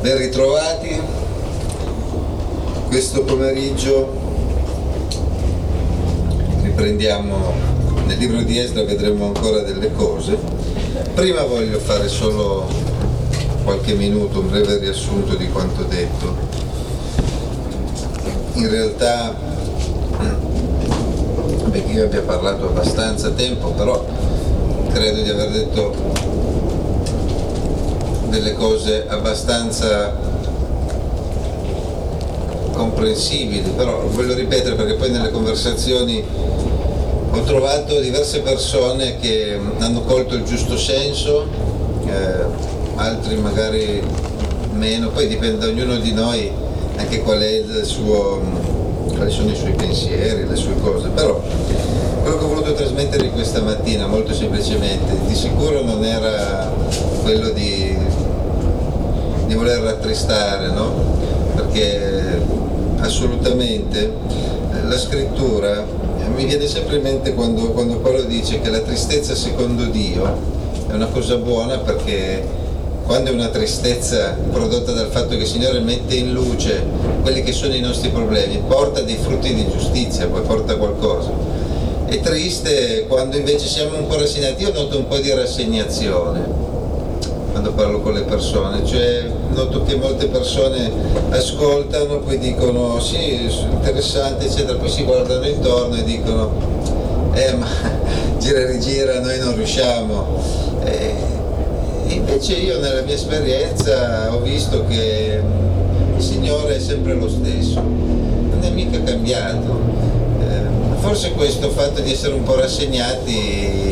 Ben ritrovati. Questo pomeriggio riprendiamo nel libro di Esdra, vedremo ancora delle cose. Prima voglio fare solo qualche minuto, un breve riassunto di quanto detto. In realtà, perché io abbia parlato abbastanza tempo, però credo di aver detto delle cose abbastanza comprensibili, però voglio ripetere perché poi nelle conversazioni ho trovato diverse persone che hanno colto il giusto senso, altri magari meno, poi dipende da ognuno di noi anche quali sono i suoi pensieri, le sue cose, però quello che ho voluto trasmettervi questa mattina molto semplicemente, di sicuro non era quello di voler rattristare, no? Perché assolutamente la scrittura mi viene sempre in mente quando Paolo dice che la tristezza secondo Dio è una cosa buona, perché quando è una tristezza prodotta dal fatto che il Signore mette in luce quelli che sono i nostri problemi, porta dei frutti di giustizia, poi porta qualcosa. È triste quando invece siamo un po' rassegnati. Io noto un po' di rassegnazione quando parlo con le persone, cioè noto che molte persone ascoltano, poi dicono sì, interessante eccetera, poi si guardano intorno e dicono ma gira e rigira, noi non riusciamo. Invece io nella mia esperienza ho visto che il Signore è sempre lo stesso, non è mica cambiato. Forse questo fatto di essere un po' rassegnati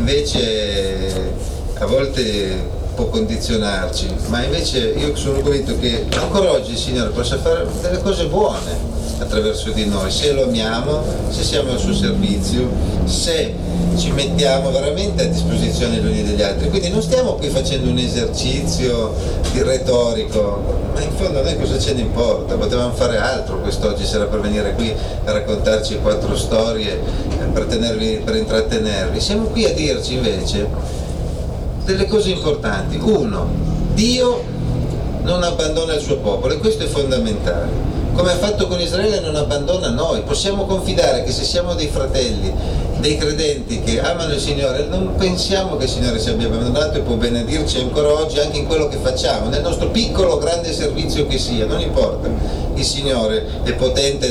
invece a volte può condizionarci, ma invece io sono convinto che ancora oggi il Signore possa fare delle cose buone attraverso di noi, se lo amiamo, se siamo al suo servizio, se ci mettiamo veramente a disposizione gli uni degli altri. Quindi non stiamo qui facendo un esercizio di retorico, ma in fondo a noi cosa ce ne importa? Potevamo fare altro quest'oggi, se era per venire qui a raccontarci 4 storie per intrattenervi. Siamo qui a dirci invece delle cose importanti. 1. Dio non abbandona il suo popolo, e questo è fondamentale. Come ha fatto con Israele, non abbandona noi. Possiamo confidare che se siamo dei fratelli, dei credenti che amano il Signore, non pensiamo che il Signore ci abbia abbandonato e può benedirci ancora oggi anche in quello che facciamo, nel nostro piccolo o grande servizio che sia, non importa. Il Signore è potente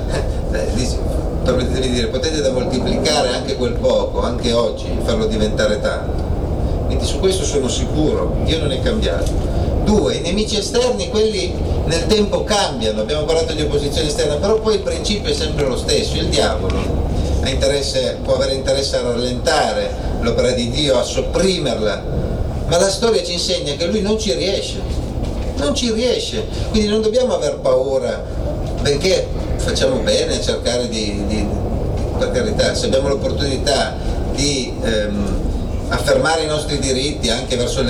permettetemi di dire, potente da moltiplicare anche quel poco, anche oggi, farlo diventare tanto. Quindi su questo sono sicuro, Dio non è cambiato. 2. I nemici esterni, quelli nel tempo cambiano, abbiamo parlato di opposizione esterna, però poi il principio è sempre lo stesso. Il diavolo può avere interesse a rallentare l'opera di Dio, a sopprimerla, ma la storia ci insegna che lui non ci riesce, quindi non dobbiamo aver paura, benché facciamo bene a cercare per carità, se abbiamo l'opportunità di affermare i nostri diritti anche verso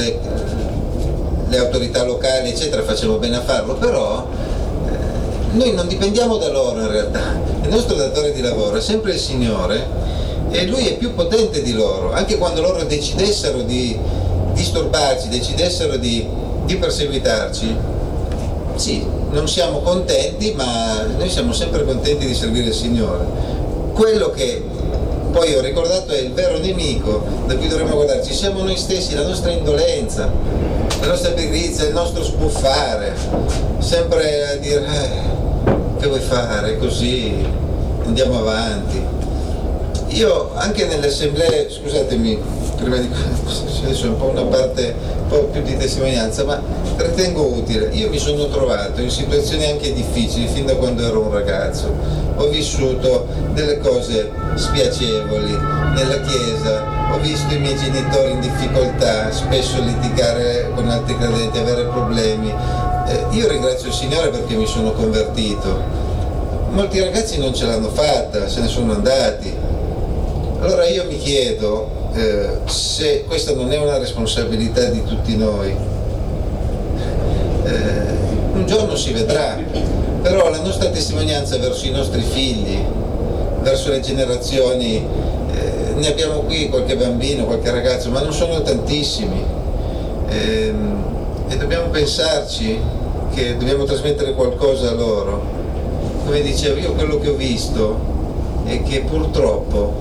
le autorità locali eccetera, facciamo bene a farlo, però noi non dipendiamo da loro. In realtà il nostro datore di lavoro è sempre il Signore e Lui è più potente di loro. Anche quando loro decidessero di disturbarci, decidessero di perseguitarci, sì, non siamo contenti, ma noi siamo sempre contenti di servire il Signore. Quello che poi ho ricordato è il vero nemico da cui dovremmo guardarci, siamo noi stessi, la nostra indolenza, la nostra pigrizia, il nostro sbuffare, sempre a dire che vuoi fare, così andiamo avanti. Io anche nelle assemblee, scusatemi, prima di adesso è un po' una parte un po' più di testimonianza, ma ritengo utile. Io mi sono trovato in situazioni anche difficili fin da quando ero un ragazzo, ho vissuto delle cose spiacevoli nella chiesa, ho visto i miei genitori in difficoltà, spesso litigare con altri credenti, avere problemi. Io ringrazio il Signore perché mi sono convertito. Molti ragazzi non ce l'hanno fatta, se ne sono andati. Allora io mi chiedo se questa non è una responsabilità di tutti noi. Un giorno si vedrà, però la nostra testimonianza verso i nostri figli, verso le generazioni, ne abbiamo qui qualche bambino, qualche ragazzo, ma non sono tantissimi. e dobbiamo pensarci che dobbiamo trasmettere qualcosa a loro. Come dicevo, io quello che ho visto è che purtroppo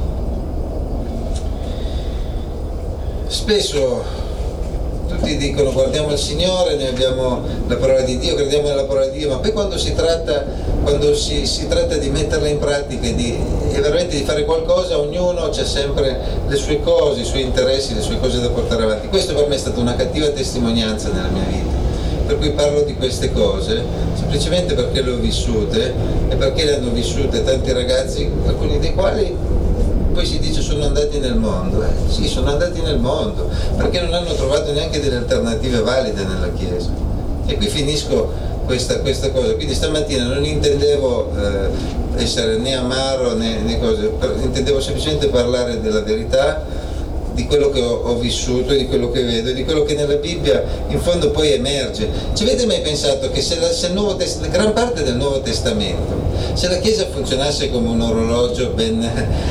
spesso tutti dicono guardiamo il Signore, noi abbiamo la parola di Dio, crediamo nella parola di Dio, ma poi quando si tratta di metterla in pratica e veramente di fare qualcosa, ognuno c'ha sempre le sue cose, i suoi interessi, le sue cose da portare avanti. Questo per me è stata una cattiva testimonianza nella mia vita, per cui parlo di queste cose semplicemente perché le ho vissute e perché le hanno vissute tanti ragazzi, alcuni dei quali poi si dice sono andati nel mondo. Sì, sono andati nel mondo perché non hanno trovato neanche delle alternative valide nella Chiesa. E qui finisco questa cosa. Quindi stamattina non intendevo essere né amaro né cose, intendevo semplicemente parlare della verità, di quello che ho vissuto, di quello che vedo e di quello che nella Bibbia in fondo poi emerge. Ci avete mai pensato che se gran parte del Nuovo Testamento, se la Chiesa funzionasse come un orologio ben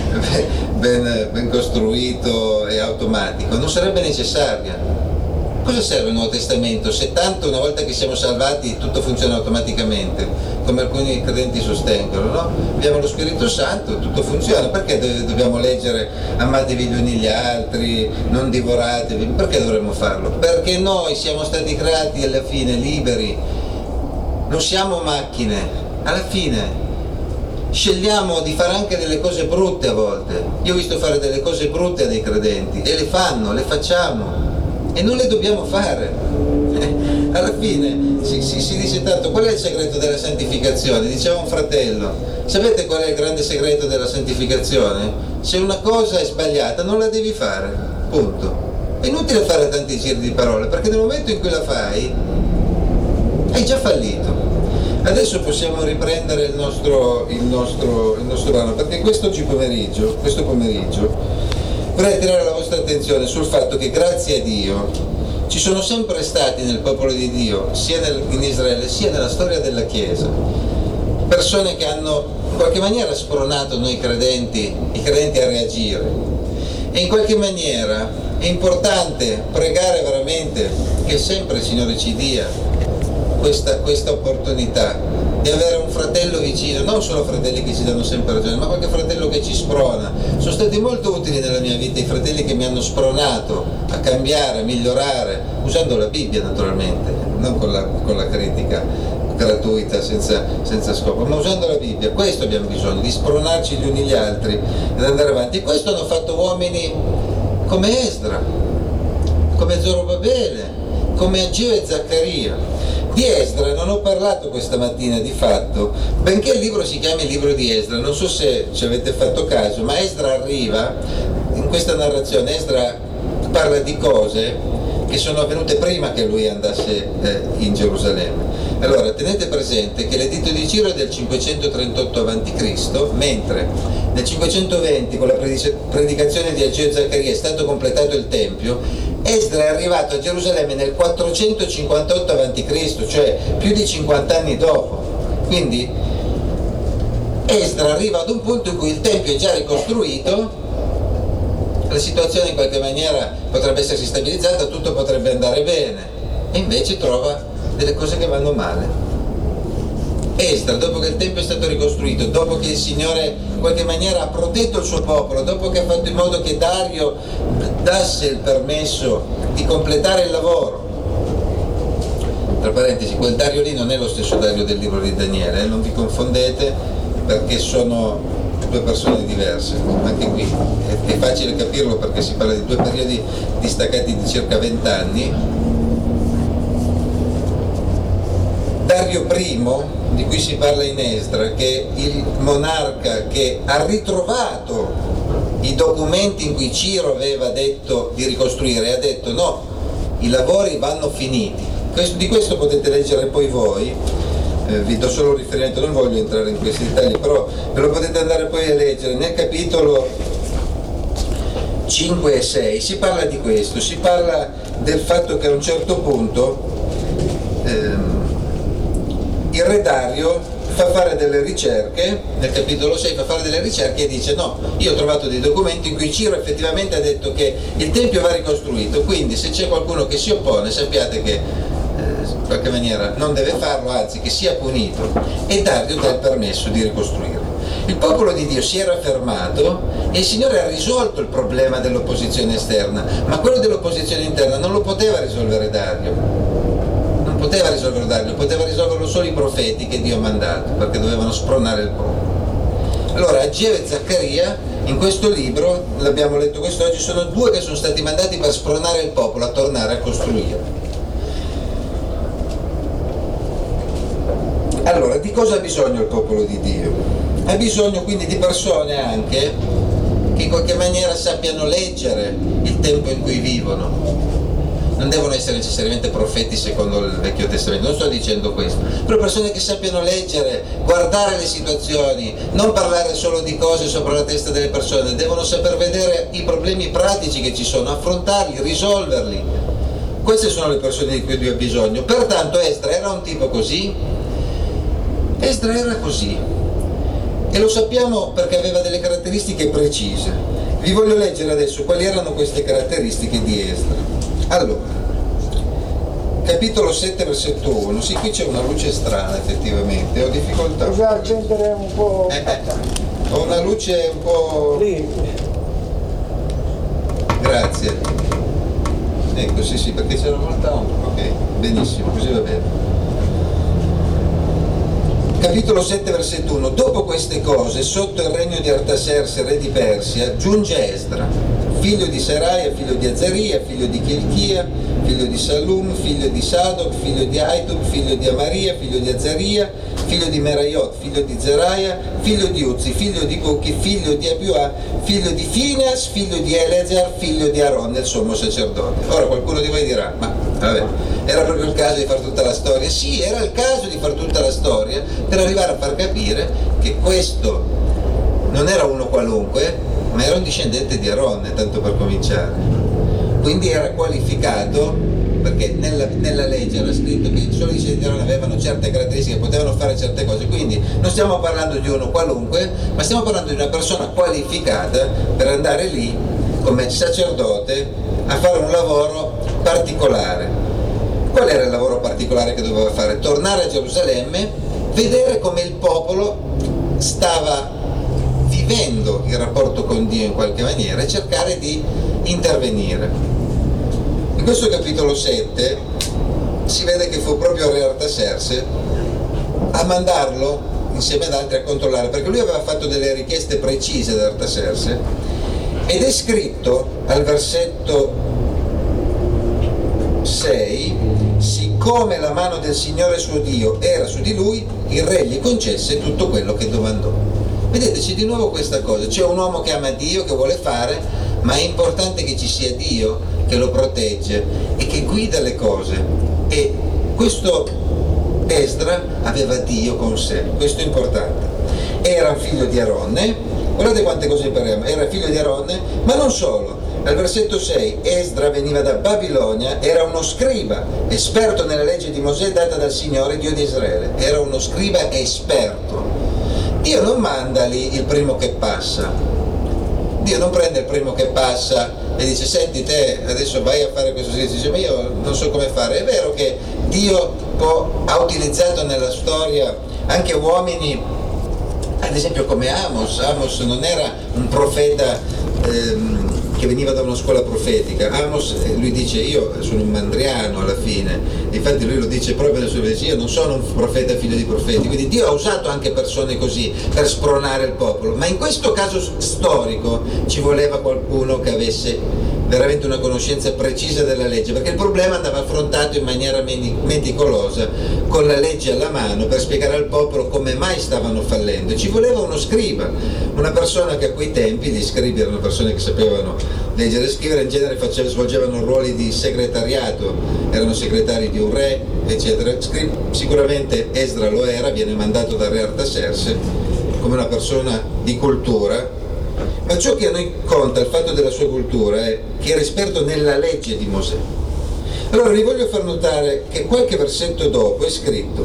costruito e automatico, non sarebbe necessaria? Cosa serve il Nuovo Testamento se tanto una volta che siamo salvati tutto funziona automaticamente, come alcuni credenti sostengono, no? Abbiamo lo Spirito Santo, tutto funziona, perché dobbiamo leggere amatevi gli uni gli altri, non divoratevi? Perché dovremmo farlo? Perché noi siamo stati creati alla fine liberi, non siamo macchine, alla fine scegliamo di fare anche delle cose brutte a volte. Io ho visto fare delle cose brutte a dei credenti e le facciamo. E non le dobbiamo fare. Alla fine si dice tanto, qual è il segreto della santificazione? Diceva un fratello, sapete qual è il grande segreto della santificazione? Se una cosa è sbagliata non la devi fare, punto. È inutile fare tanti giri di parole, perché nel momento in cui la fai hai già fallito. Adesso possiamo riprendere il nostro brano, perché questo pomeriggio vorrei attirare la vostra attenzione sul fatto che grazie a Dio ci sono sempre stati nel popolo di Dio, sia in Israele sia nella storia della Chiesa, persone che hanno in qualche maniera spronato noi credenti, i credenti a reagire. E in qualche maniera è importante pregare veramente che sempre il Signore ci dia questa opportunità di avere un fratello vicino, non solo fratelli che ci danno sempre ragione, ma qualche fratello che ci sprona. Sono stati molto utili nella mia vita i fratelli che mi hanno spronato a cambiare, a migliorare, usando la Bibbia naturalmente, non con la critica gratuita senza scopo, ma usando la Bibbia. Questo abbiamo bisogno, di spronarci gli uni gli altri ed andare avanti. E questo hanno fatto uomini come Esdra, come Zorobabele, come Ageo e Zaccaria. Di Esdra non ho parlato questa mattina, di fatto, benché il libro si chiami il libro di Esdra, non so se ci avete fatto caso, ma Esdra arriva, in questa narrazione Esdra parla di cose che sono avvenute prima che lui andasse in Gerusalemme. Allora tenete presente che l'editto di Ciro è del 538 a.C., mentre nel 520 con la predicazione di Ageo e Zaccaria è stato completato il Tempio. Esdra è arrivato a Gerusalemme nel 458 a.C., cioè più di 50 anni dopo. Quindi Esdra arriva ad un punto in cui il Tempio è già ricostruito, la situazione in qualche maniera potrebbe essersi stabilizzata, tutto potrebbe andare bene, e invece trova delle cose che vanno male. Esdra, dopo che il Tempio è stato ricostruito, dopo che il Signore in qualche maniera ha protetto il suo popolo, dopo che ha fatto in modo che Dario dasse il permesso di completare il lavoro, tra parentesi, quel Dario lì non è lo stesso Dario del libro di Daniele, non vi confondete, perché sono due persone diverse. Anche qui è facile capirlo perché si parla di due periodi distaccati di circa 20 anni. Dario I, di cui si parla in Esdra, che è il monarca che ha ritrovato i documenti in cui Ciro aveva detto di ricostruire, e ha detto no, i lavori vanno finiti. Di questo potete leggere poi voi, vi do solo un riferimento, non voglio entrare in questi dettagli, però ve lo potete andare poi a leggere. Nel capitolo 5 e 6 si parla di questo, si parla del fatto che a un certo punto il re Dario fa fare delle ricerche, nel capitolo 6 fa fare delle ricerche e dice no, io ho trovato dei documenti in cui Ciro effettivamente ha detto che il Tempio va ricostruito, quindi se c'è qualcuno che si oppone sappiate che in qualche maniera non deve farlo, anzi che sia punito, e dargli il permesso di ricostruire. Il popolo di Dio si era fermato e il Signore ha risolto il problema dell'opposizione esterna, ma quello dell'opposizione interna non lo poteva risolvere Dario, non poteva risolverlo Dario, poteva risolverlo solo i profeti che Dio ha mandato, perché dovevano spronare il popolo. Allora Ageo e Zaccaria in questo libro, l'abbiamo letto quest'oggi, sono due che sono stati mandati per spronare il popolo a tornare a costruire. Allora, di cosa ha bisogno il popolo di Dio? Ha bisogno quindi di persone anche che in qualche maniera sappiano leggere il tempo in cui vivono. Non devono essere necessariamente profeti secondo il Vecchio Testamento, non sto dicendo questo, però persone che sappiano leggere, guardare le situazioni, non parlare solo di cose sopra la testa delle persone, devono saper vedere i problemi pratici che ci sono, affrontarli, risolverli. Queste sono le persone di cui Dio ha bisogno. Pertanto Esdra era un tipo così? Esdra era così, e lo sappiamo perché aveva delle caratteristiche precise. Vi voglio leggere adesso quali erano queste caratteristiche di Esdra. Allora, capitolo 7, versetto 1. Sì, qui c'è una luce strana effettivamente, ho difficoltà. Bisogna accendere un po'. Ho una luce un po'. Lì. Grazie. Ecco, sì, perché c'era molta ombra. Ok, benissimo, così va bene. Capitolo 7, versetto 1. Dopo queste cose, sotto il regno di Artaserse, re di Persia, giunge Esdra, figlio di Seraia, figlio di Azaria, figlio di Chilchia, figlio di Salum, figlio di Sadoc, figlio di Aitub, figlio di Amaria, figlio di Azaria, figlio di Meraiot, figlio di Zeraia, figlio di Uzzi, figlio di Buchi, figlio di Abiua, figlio di Fineas, figlio di Eleazar, figlio di Aaron, il sommo sacerdote. Ora qualcuno di voi dirà, ma vabbè, era proprio il caso di fare tutta la storia? Sì, era il caso di fare tutta la storia per arrivare a far capire che questo non era uno qualunque, ma era un discendente di Aaron, tanto per cominciare. Quindi era qualificato, perché nella legge era scritto che solo i discendenti di Aaron avevano certe caratteristiche, potevano fare certe cose. Quindi non stiamo parlando di uno qualunque, ma stiamo parlando di una persona qualificata per andare lì come sacerdote a fare un lavoro particolare. Qual era il lavoro particolare che doveva fare? Tornare a Gerusalemme, vedere come il popolo stava vivendo il rapporto con Dio in qualche maniera e cercare di intervenire. In questo capitolo 7 si vede che fu proprio re Artaserse a mandarlo insieme ad altri a controllare, perché lui aveva fatto delle richieste precise ad Artaserse, ed è scritto al versetto 6: siccome la mano del Signore suo Dio era su di lui, il re gli concesse tutto quello che domandò. Vedete, c'è di nuovo questa cosa, c'è un uomo che ama Dio, che vuole fare, ma è importante che ci sia Dio che lo protegge e che guida le cose, e questo Esdra aveva Dio con sé, questo è importante. Era figlio di Aronne, guardate quante cose impariamo, era figlio di Aronne, ma non solo. Al versetto 6, Esdra veniva da Babilonia, era uno scriba, esperto nella legge di Mosè data dal Signore Dio di Israele, era uno scriba esperto. Dio non manda lì il primo che passa, Dio non prende il primo che passa e dice: senti te, adesso vai a fare questo servizio, dice: ma io non so come fare. È vero che Dio ha utilizzato nella storia anche uomini, ad esempio come Amos non era un profeta che veniva da una scuola profetica. Amos, lui dice: io sono un mandriano alla fine, infatti lui lo dice proprio nel suo versetto: io non sono un profeta figlio di profeti. Quindi Dio ha usato anche persone così per spronare il popolo, ma in questo caso storico ci voleva qualcuno che avesse veramente una conoscenza precisa della legge, perché il problema andava affrontato in maniera meticolosa, con la legge alla mano, per spiegare al popolo come mai stavano fallendo. Ci voleva uno scriba, una persona che a quei tempi gli scribi erano persone che sapevano leggere e scrivere, in genere svolgevano ruoli di segretariato, erano segretari di un re, eccetera. Sicuramente Esdra lo era, viene mandato da re Artaserse come una persona di cultura. Ma ciò che a noi conta, il fatto della sua cultura, è che era esperto nella legge di Mosè. Allora vi voglio far notare che qualche versetto dopo è scritto,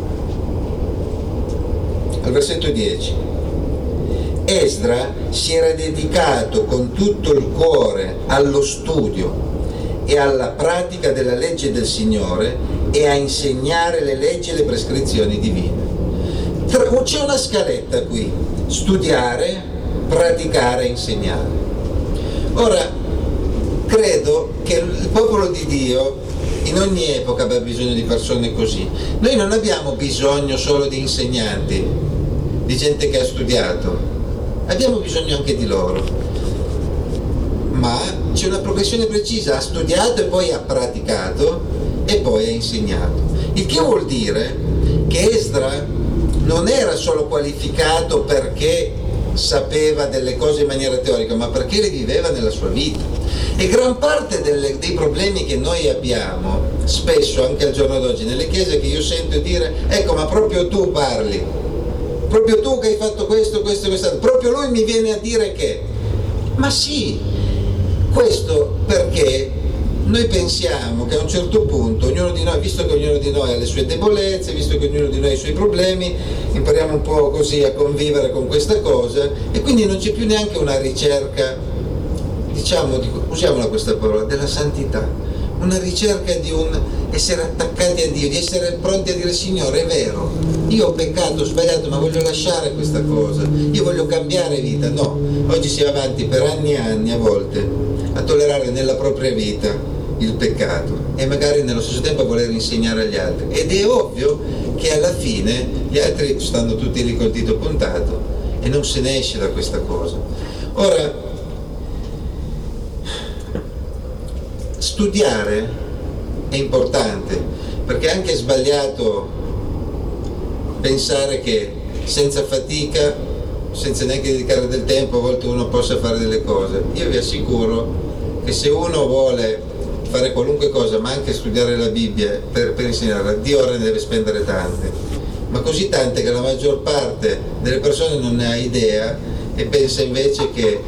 al versetto 10: Esdra si era dedicato con tutto il cuore allo studio e alla pratica della legge del Signore e a insegnare le leggi e le prescrizioni divine. C'è una scaletta qui: studiare, praticare e insegnare. Ora, credo che il popolo di Dio in ogni epoca abbia bisogno di persone così. Noi non abbiamo bisogno solo di insegnanti, di gente che ha studiato, abbiamo bisogno anche di loro, ma c'è una progressione precisa: ha studiato e poi ha praticato e poi ha insegnato. Il che vuol dire che Esdra non era solo qualificato perché sapeva delle cose in maniera teorica, ma perché le viveva nella sua vita. E gran parte dei problemi che noi abbiamo, spesso anche al giorno d'oggi, nelle chiese, che io sento dire: ecco, ma proprio tu parli, proprio tu che hai fatto questo, proprio lui mi viene a dire che... Ma sì, questo perché noi pensiamo che a un certo punto ognuno di noi, visto che ognuno di noi ha le sue debolezze, visto che ognuno di noi ha i suoi problemi, impariamo un po' così a convivere con questa cosa, e quindi non c'è più neanche una ricerca, diciamo, usiamola questa parola, della santità, una ricerca di un essere attaccati a Dio, di essere pronti a dire: Signore, è vero, io ho peccato, ho sbagliato, ma voglio lasciare questa cosa, io voglio cambiare vita. No, oggi si va avanti per anni e anni, a volte, a tollerare nella propria vita il peccato e magari nello stesso tempo a voler insegnare agli altri, ed è ovvio che alla fine gli altri stanno tutti lì col dito puntato e non se ne esce da questa cosa. Ora, studiare è importante, perché anche è sbagliato pensare che senza fatica, senza neanche dedicare del tempo, a volte uno possa fare delle cose. Io vi assicuro che se uno vuole fare qualunque cosa, ma anche studiare la Bibbia per insegnarla, Dio ora ne deve spendere tante, ma così tante che la maggior parte delle persone non ne ha idea e pensa invece che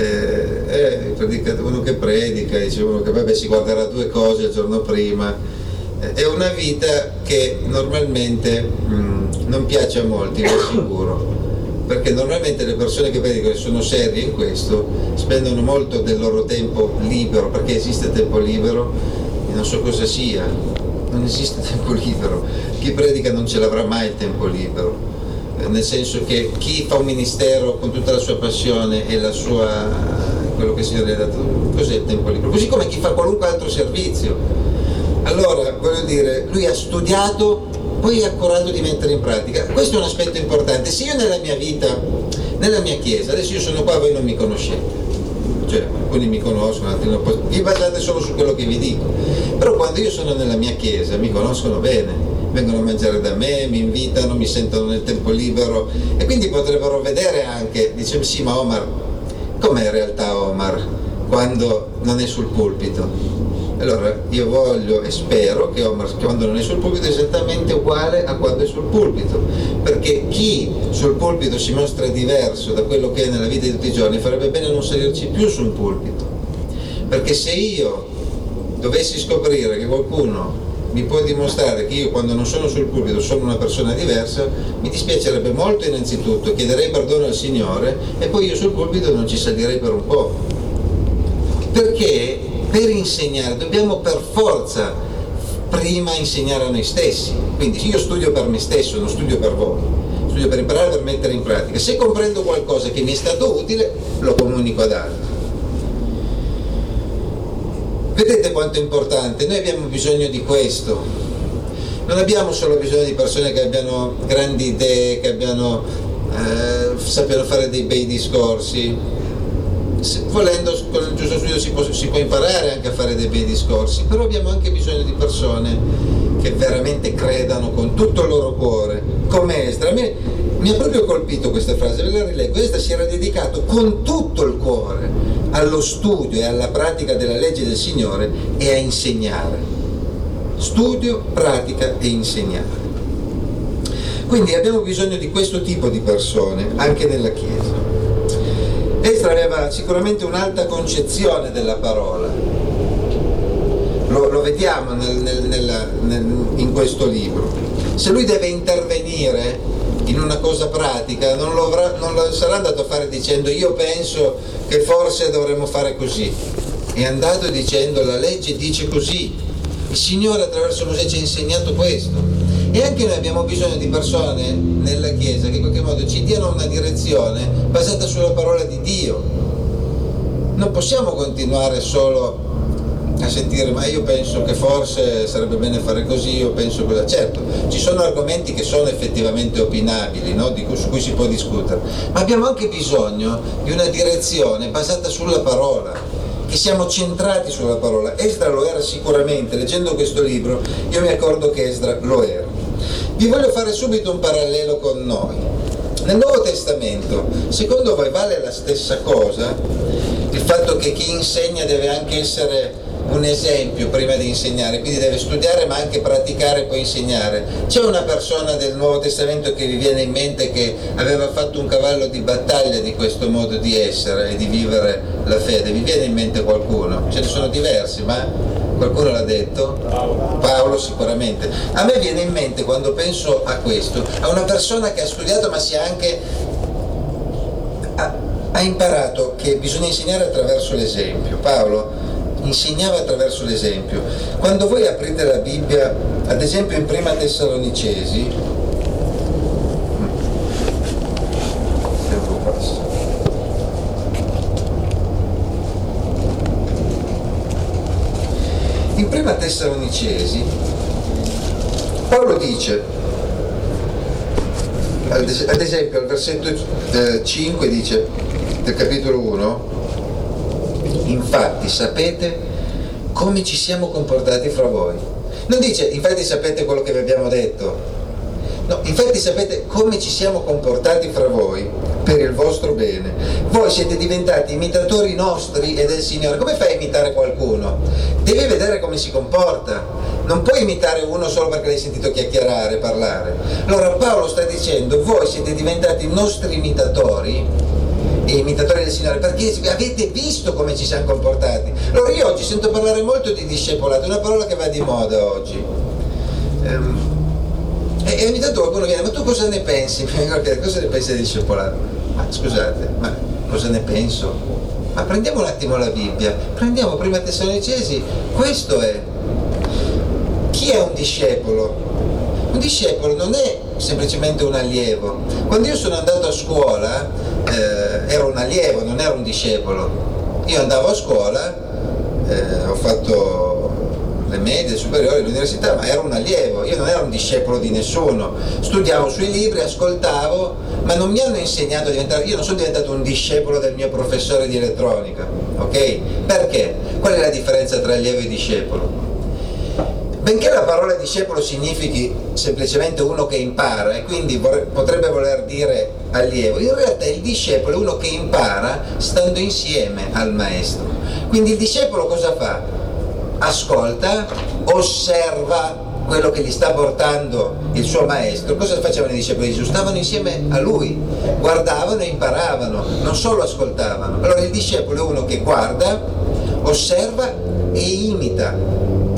uno che predica, dice uno che vabbè, si guarderà 2 cose il giorno prima. È una vita che normalmente non piace a molti, vi assicuro, perché normalmente le persone che predicano, sono serie in questo, spendono molto del loro tempo libero, perché esiste tempo libero, e non so cosa sia, non esiste tempo libero. Chi predica non ce l'avrà mai il tempo libero, nel senso che chi fa un ministero con tutta la sua passione e la sua, quello che il Signore gli ha dato, cos'è il tempo libero? Così come chi fa qualunque altro servizio. Allora, voglio dire, lui ha studiato, poi ha coraggio di mettere in pratica. Questo è un aspetto importante. Se io nella mia vita, nella mia chiesa, adesso io sono qua, voi non mi conoscete, cioè alcuni mi conoscono, altri non, vi basate solo su quello che vi dico, però quando io sono nella mia chiesa mi conoscono bene, vengono a mangiare da me, mi invitano, mi sentono nel tempo libero, e quindi potrebbero vedere anche, dice: sì, ma Omar, com'è in realtà Omar quando non è sul pulpito? Allora io voglio e spero che Omar, quando non è sul pulpito, è esattamente uguale a quando è sul pulpito, perché chi sul pulpito si mostra diverso da quello che è nella vita di tutti i giorni farebbe bene a non salirci più su un pulpito, perché se io dovessi scoprire che qualcuno mi può dimostrare che io, quando non sono sul pulpito, sono una persona diversa, mi dispiacerebbe molto innanzitutto, chiederei perdono al Signore, e poi io sul pulpito non ci salirei per un po', perché per insegnare dobbiamo per forza prima insegnare a noi stessi. Quindi io studio per me stesso, non studio per voi, studio per imparare, per mettere in pratica. Se comprendo qualcosa che mi è stato utile, lo comunico ad altri. Vedete quanto è importante? Noi abbiamo bisogno di questo. Non abbiamo solo bisogno di persone che abbiano grandi idee, che sappiano fare dei bei discorsi. Volendo, con il giusto studio si può imparare anche a fare dei bei discorsi, però abbiamo anche bisogno di persone che veramente credano con tutto il loro cuore, come Esdra. A me mi ha proprio colpito questa frase, ve la rileggo. Esdra si era dedicato con tutto il cuore allo studio e alla pratica della legge del Signore e a insegnare. Studio, pratica e insegnare. Quindi abbiamo bisogno di questo tipo di persone anche nella Chiesa. Esdra aveva sicuramente un'alta concezione della parola, lo vediamo in questo libro. Se lui deve intervenire in una cosa pratica, non lo sarà andato a fare dicendo: io penso che forse dovremmo fare così. È andato dicendo: la legge dice così, Il Signore attraverso Mosè ci ha insegnato questo. E anche noi abbiamo bisogno di persone nella Chiesa che in qualche modo ci diano una direzione basata sulla parola di Dio. Non possiamo continuare solo a sentire, ma io penso che forse sarebbe bene fare così, io penso cosa. Certo, ci sono argomenti che sono effettivamente opinabili, no? Su cui si può discutere, ma abbiamo anche bisogno di una direzione basata sulla parola, che siamo centrati sulla parola. Esdra lo era sicuramente, leggendo questo libro io mi accorgo che Esdra lo era. Vi voglio fare subito un parallelo con noi. Nel Nuovo Testamento, secondo voi vale la stessa cosa? Il fatto che chi insegna deve anche essere un esempio prima di insegnare, quindi deve studiare ma anche praticare e poi insegnare. C'è una persona del Nuovo Testamento che vi viene in mente che aveva fatto un cavallo di battaglia di questo modo di essere e di vivere la fede? Vi viene in mente qualcuno? Ce ne sono diversi, ma qualcuno l'ha detto? Paolo sicuramente. A me viene in mente, quando penso a questo, a una persona che ha studiato ma si è anche ha imparato che bisogna insegnare attraverso l'esempio. Paolo insegnava attraverso l'esempio. Quando voi aprite la Bibbia, ad esempio in Prima Tessalonicesi, in Prima Tessalonicesi Paolo dice, ad esempio al versetto 5 dice del capitolo 1: infatti sapete come ci siamo comportati fra voi. Non dice infatti sapete quello che vi abbiamo detto, no, infatti sapete come ci siamo comportati fra voi per il vostro bene. Voi siete diventati imitatori nostri e del Signore. Come fai a imitare qualcuno? Devi vedere come si comporta, non puoi imitare uno solo perché l'hai sentito chiacchierare, parlare. Allora Paolo sta dicendo: voi siete diventati nostri imitatori e imitatori del Signore perché avete visto come ci siamo comportati. Allora io oggi sento parlare molto di discepolato, è una parola che va di moda oggi, e ogni tanto qualcuno viene: ma tu cosa ne pensi? Cosa ne pensi del discepolato? Ma scusate, ma cosa ne penso? Ma prendiamo un attimo la Bibbia, prendiamo Prima Tessalonicesi. Questo è: chi è un discepolo? Un discepolo non è semplicemente un allievo. Quando io sono andato a scuola ero un allievo, non ero un discepolo. Io andavo a scuola, ho fatto le medie, superiori, l'università, ma ero un allievo, io non ero un discepolo di nessuno. Studiavo sui libri, ascoltavo, ma non mi hanno insegnato a diventare. Io non sono diventato un discepolo del mio professore di elettronica, ok? Perché? Qual è la differenza tra allievo e discepolo? Benché la parola discepolo significhi semplicemente uno che impara, e quindi potrebbe voler dire allievo, in realtà il discepolo è uno che impara stando insieme al maestro. Quindi il discepolo cosa fa? Ascolta, osserva quello che gli sta portando il suo maestro. Cosa facevano i discepoli di Gesù? Stavano insieme a lui, guardavano e imparavano, non solo ascoltavano. Allora il discepolo è uno che guarda, osserva e imita.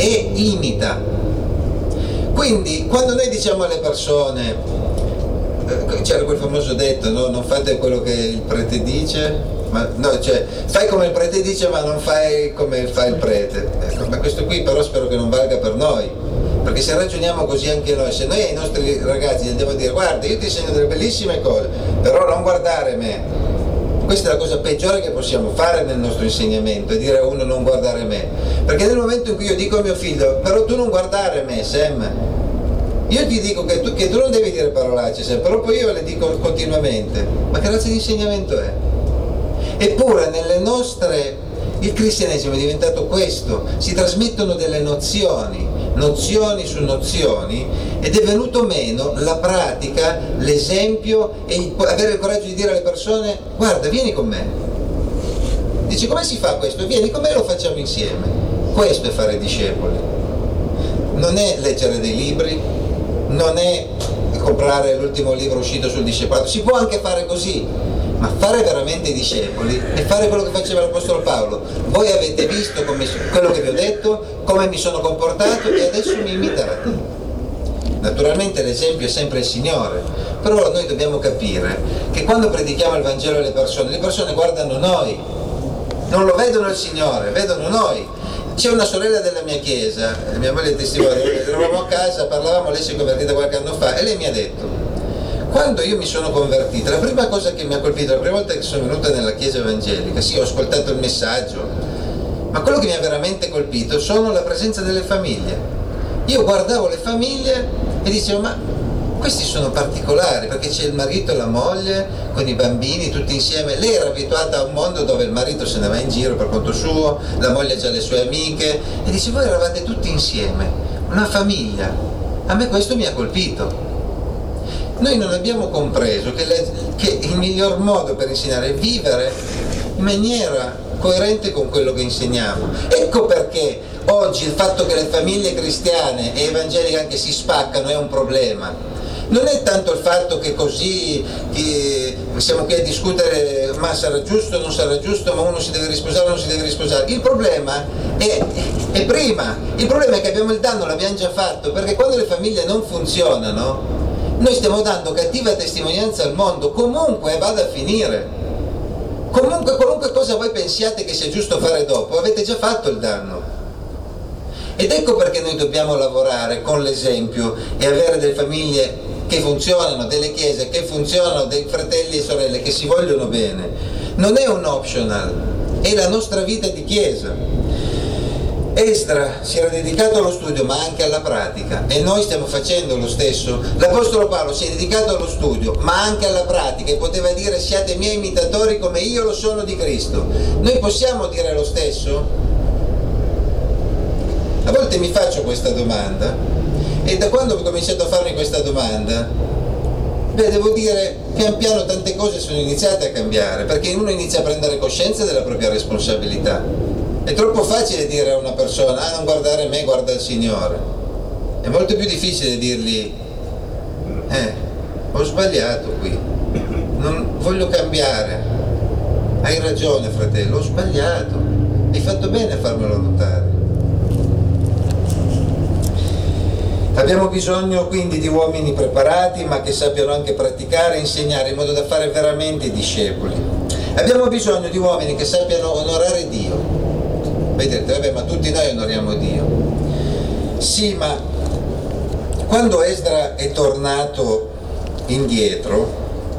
Quindi quando noi diciamo alle persone, c'era quel famoso detto, no? Non fate quello che il prete dice, ma no, cioè fai come il prete dice ma non fai come fa il prete. Ma questo qui però spero che non valga per noi, perché se ragioniamo così anche noi, se noi ai nostri ragazzi andiamo a dire: guarda, io ti insegno delle bellissime cose, però non guardare me. Questa è la cosa peggiore che possiamo fare nel nostro insegnamento, è dire a uno: non guardare me. Perché nel momento in cui io dico a mio figlio: però tu non guardare me, Sam, io ti dico che tu non devi dire parolacce, Sam, però poi io le dico continuamente. Ma che razza di insegnamento è? Eppure nelle nostre, il cristianesimo è diventato questo: si trasmettono delle nozioni su nozioni, ed è venuto meno la pratica, l'esempio e avere il coraggio di dire alle persone: guarda, vieni con me. Dice: come si fa questo? Vieni con me e lo facciamo insieme. Questo è fare discepoli. Non è leggere dei libri, non è comprare l'ultimo libro uscito sul discepolato. Si può anche fare così, ma fare veramente i discepoli è fare quello che faceva l'Apostolo Paolo. Voi avete visto quello che vi ho detto, come mi sono comportato, e adesso mi imitate. Naturalmente l'esempio è sempre il Signore, però noi dobbiamo capire che quando predichiamo il Vangelo alle persone, le persone guardano noi, non lo vedono il Signore, vedono noi. C'è una sorella della mia chiesa, mia moglie è testimone, eravamo a casa, parlavamo, lei si è convertita qualche anno fa e lei mi ha detto: quando io mi sono convertita, la prima cosa che mi ha colpito, la prima volta che sono venuta nella chiesa evangelica, sì, ho ascoltato il messaggio, ma quello che mi ha veramente colpito sono la presenza delle famiglie. Io guardavo le famiglie e dicevo: ma questi sono particolari, perché c'è il marito e la moglie con i bambini tutti insieme. Lei era abituata a un mondo dove il marito se ne va in giro per conto suo, la moglie ha già le sue amiche, e dice: voi eravate tutti insieme, una famiglia. A me questo mi ha colpito. Noi non abbiamo compreso che il miglior modo per insegnare è vivere in maniera coerente con quello che insegniamo. Ecco perché oggi il fatto che le famiglie cristiane e evangeliche anche si spaccano è un problema. Non è tanto il fatto che così che siamo qui a discutere ma sarà giusto o non sarà giusto, ma uno si deve risposare o non si deve risposare. Il problema è prima, il problema è che abbiamo il danno, l'abbiamo già fatto, perché quando le famiglie non funzionano noi stiamo dando cattiva testimonianza al mondo, comunque vada a finire. Comunque, qualunque cosa voi pensiate che sia giusto fare dopo, avete già fatto il danno. Ed ecco perché noi dobbiamo lavorare con l'esempio e avere delle famiglie che funzionano, delle chiese che funzionano, dei fratelli e sorelle che si vogliono bene. Non è un optional, è la nostra vita di chiesa. Esdra si era dedicato allo studio ma anche alla pratica, e noi stiamo facendo lo stesso. L'Apostolo Paolo si è dedicato allo studio ma anche alla pratica e poteva dire: siate miei imitatori come io lo sono di Cristo. Noi possiamo dire lo stesso? A volte mi faccio questa domanda, e da quando ho cominciato a farmi questa domanda, devo dire, pian piano tante cose sono iniziate a cambiare, perché uno inizia a prendere coscienza della propria responsabilità. È troppo facile dire a una persona: ah, non guardare me, guarda il Signore. È molto più difficile dirgli: ho sbagliato qui, non voglio cambiare. Hai ragione, fratello, ho sbagliato, hai fatto bene a farmelo notare. Abbiamo bisogno quindi di uomini preparati ma che sappiano anche praticare e insegnare in modo da fare veramente i discepoli. Abbiamo bisogno di uomini che sappiano onorare Dio. Vedete, vabbè, ma tutti noi onoriamo Dio. Sì, ma quando Esdra è tornato indietro,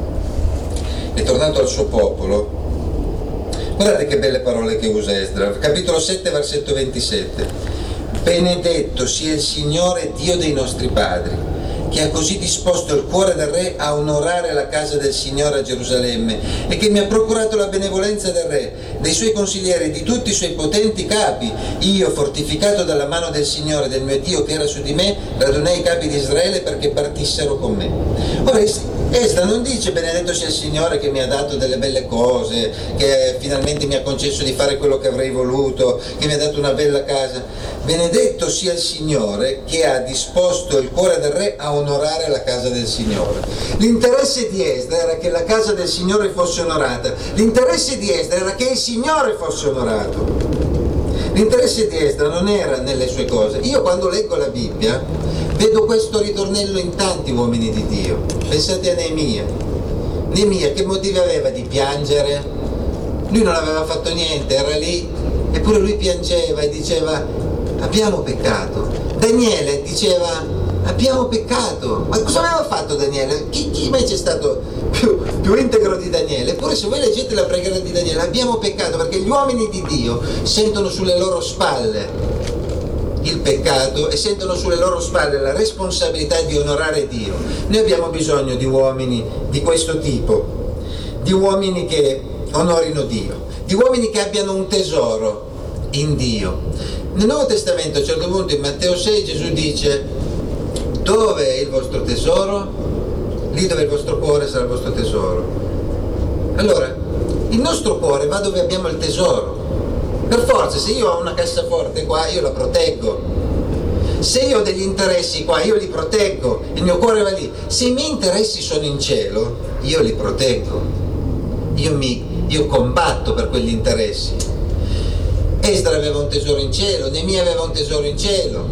è tornato al suo popolo, guardate che belle parole che usa Esdra. Capitolo 7, versetto 27. Benedetto sia il Signore Dio dei nostri padri, che ha così disposto il cuore del re a onorare la casa del Signore a Gerusalemme, e che mi ha procurato la benevolenza del re, dei suoi consiglieri e di tutti i suoi potenti capi. Io, fortificato dalla mano del Signore, del mio Dio che era su di me, radunai i capi di Israele perché partissero con me. Ora Esdra non dice: benedetto sia il Signore che mi ha dato delle belle cose, che finalmente mi ha concesso di fare quello che avrei voluto, che mi ha dato una bella casa. Benedetto sia il Signore che ha disposto il cuore del re a onorare la casa del Signore. L'interesse di Esdra era che la casa del Signore fosse onorata. L'interesse di Esdra era che il Signore fosse onorato. L'interesse di Esdra non era nelle sue cose. Io quando leggo la Bibbia vedo questo ritornello in tanti uomini di Dio. Pensate a Neemia. Neemia che motivi aveva di piangere? Lui non aveva fatto niente, era lì, eppure lui piangeva e diceva: abbiamo peccato. Daniele diceva: abbiamo peccato. Ma cosa aveva fatto Daniele? Chi mai c'è stato più integro di Daniele? Eppure se voi leggete la preghiera di Daniele, abbiamo peccato, perché gli uomini di Dio sentono sulle loro spalle il peccato e sentono sulle loro spalle la responsabilità di onorare Dio. Noi abbiamo bisogno di uomini di questo tipo, di uomini che onorino Dio, di uomini che abbiano un tesoro in Dio. Nel Nuovo Testamento a un certo punto in Matteo 6 Gesù dice: dove è il vostro tesoro? Lì dove è il vostro cuore sarà il vostro tesoro. Allora, il nostro cuore va dove abbiamo il tesoro. Per forza, se io ho una cassaforte qua, io la proteggo. Se io ho degli interessi qua, io li proteggo. Il mio cuore va lì. Se i miei interessi sono in cielo, io li proteggo. Io combatto per quegli interessi. Esdra aveva un tesoro in cielo, Neemia aveva un tesoro in cielo.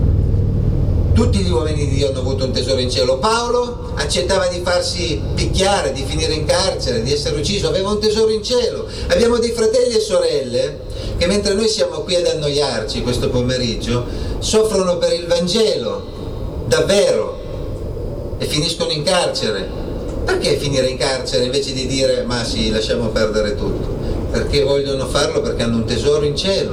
Tutti gli uomini di Dio hanno avuto un tesoro in cielo. Paolo accettava di farsi picchiare, di finire in carcere, di essere ucciso, aveva un tesoro in cielo. Abbiamo dei fratelli e sorelle che mentre noi siamo qui ad annoiarci questo pomeriggio, soffrono per il Vangelo, davvero, e finiscono in carcere. Perché finire in carcere invece di dire ma sì, lasciamo perdere tutto? Perché vogliono farlo, perché hanno un tesoro in cielo.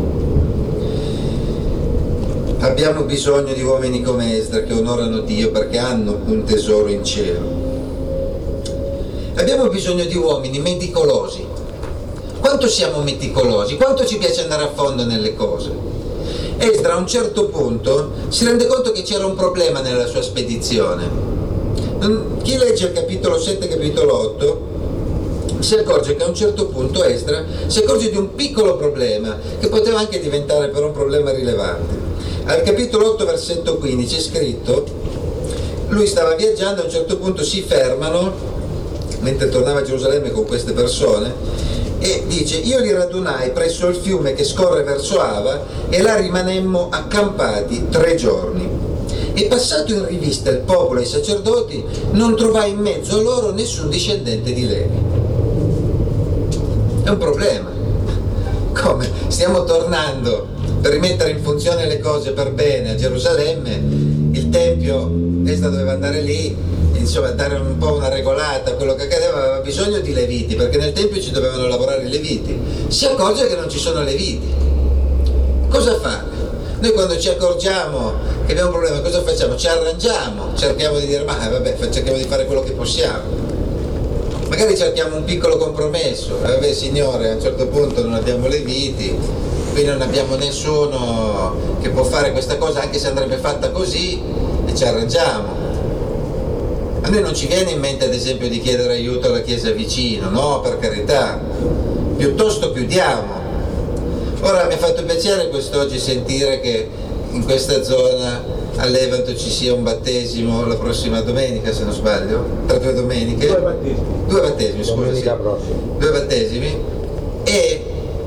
Abbiamo bisogno di uomini come Esdra che onorano Dio perché hanno un tesoro in cielo. Abbiamo bisogno di uomini meticolosi. Quanto siamo meticolosi? Quanto ci piace andare a fondo nelle cose? Esdra a un certo punto si rende conto che c'era un problema nella sua spedizione. Chi legge il capitolo 7 e capitolo 8 si accorge che a un certo punto Esdra si accorge di un piccolo problema che poteva anche diventare però un problema rilevante. Al capitolo 8 versetto 15 è scritto: lui stava viaggiando, a un certo punto si fermano mentre tornava a Gerusalemme con queste persone, e dice: io li radunai presso il fiume che scorre verso Ava e là rimanemmo accampati 3 giorni. E passato in rivista il popolo e i sacerdoti, non trovai in mezzo a loro nessun discendente di Levi. È un problema. Come? Stiamo tornando per rimettere in funzione le cose per bene a Gerusalemme, il Tempio, Esdra doveva andare lì, insomma dare un po' una regolata a quello che accadeva, aveva bisogno di leviti, perché nel Tempio ci dovevano lavorare i leviti. Si accorge che non ci sono leviti. Cosa fa? Noi quando ci accorgiamo che abbiamo un problema, cosa facciamo? Ci arrangiamo, cerchiamo di dire ma vabbè, cerchiamo di fare quello che possiamo. Magari cerchiamo un piccolo compromesso, vabbè signore, a un certo punto non abbiamo leviti, qui non abbiamo nessuno che può fare questa cosa, anche se andrebbe fatta così, e ci arrangiamo. A noi non ci viene in mente ad esempio di chiedere aiuto alla chiesa vicino, no, per carità, piuttosto chiudiamo. Ora mi ha fatto piacere quest'oggi sentire che in questa zona a Levanto ci sia un battesimo la prossima domenica, se non sbaglio, tra 2 domeniche. 2 battesimi, scusa. Domenica prossima. 2 battesimi, e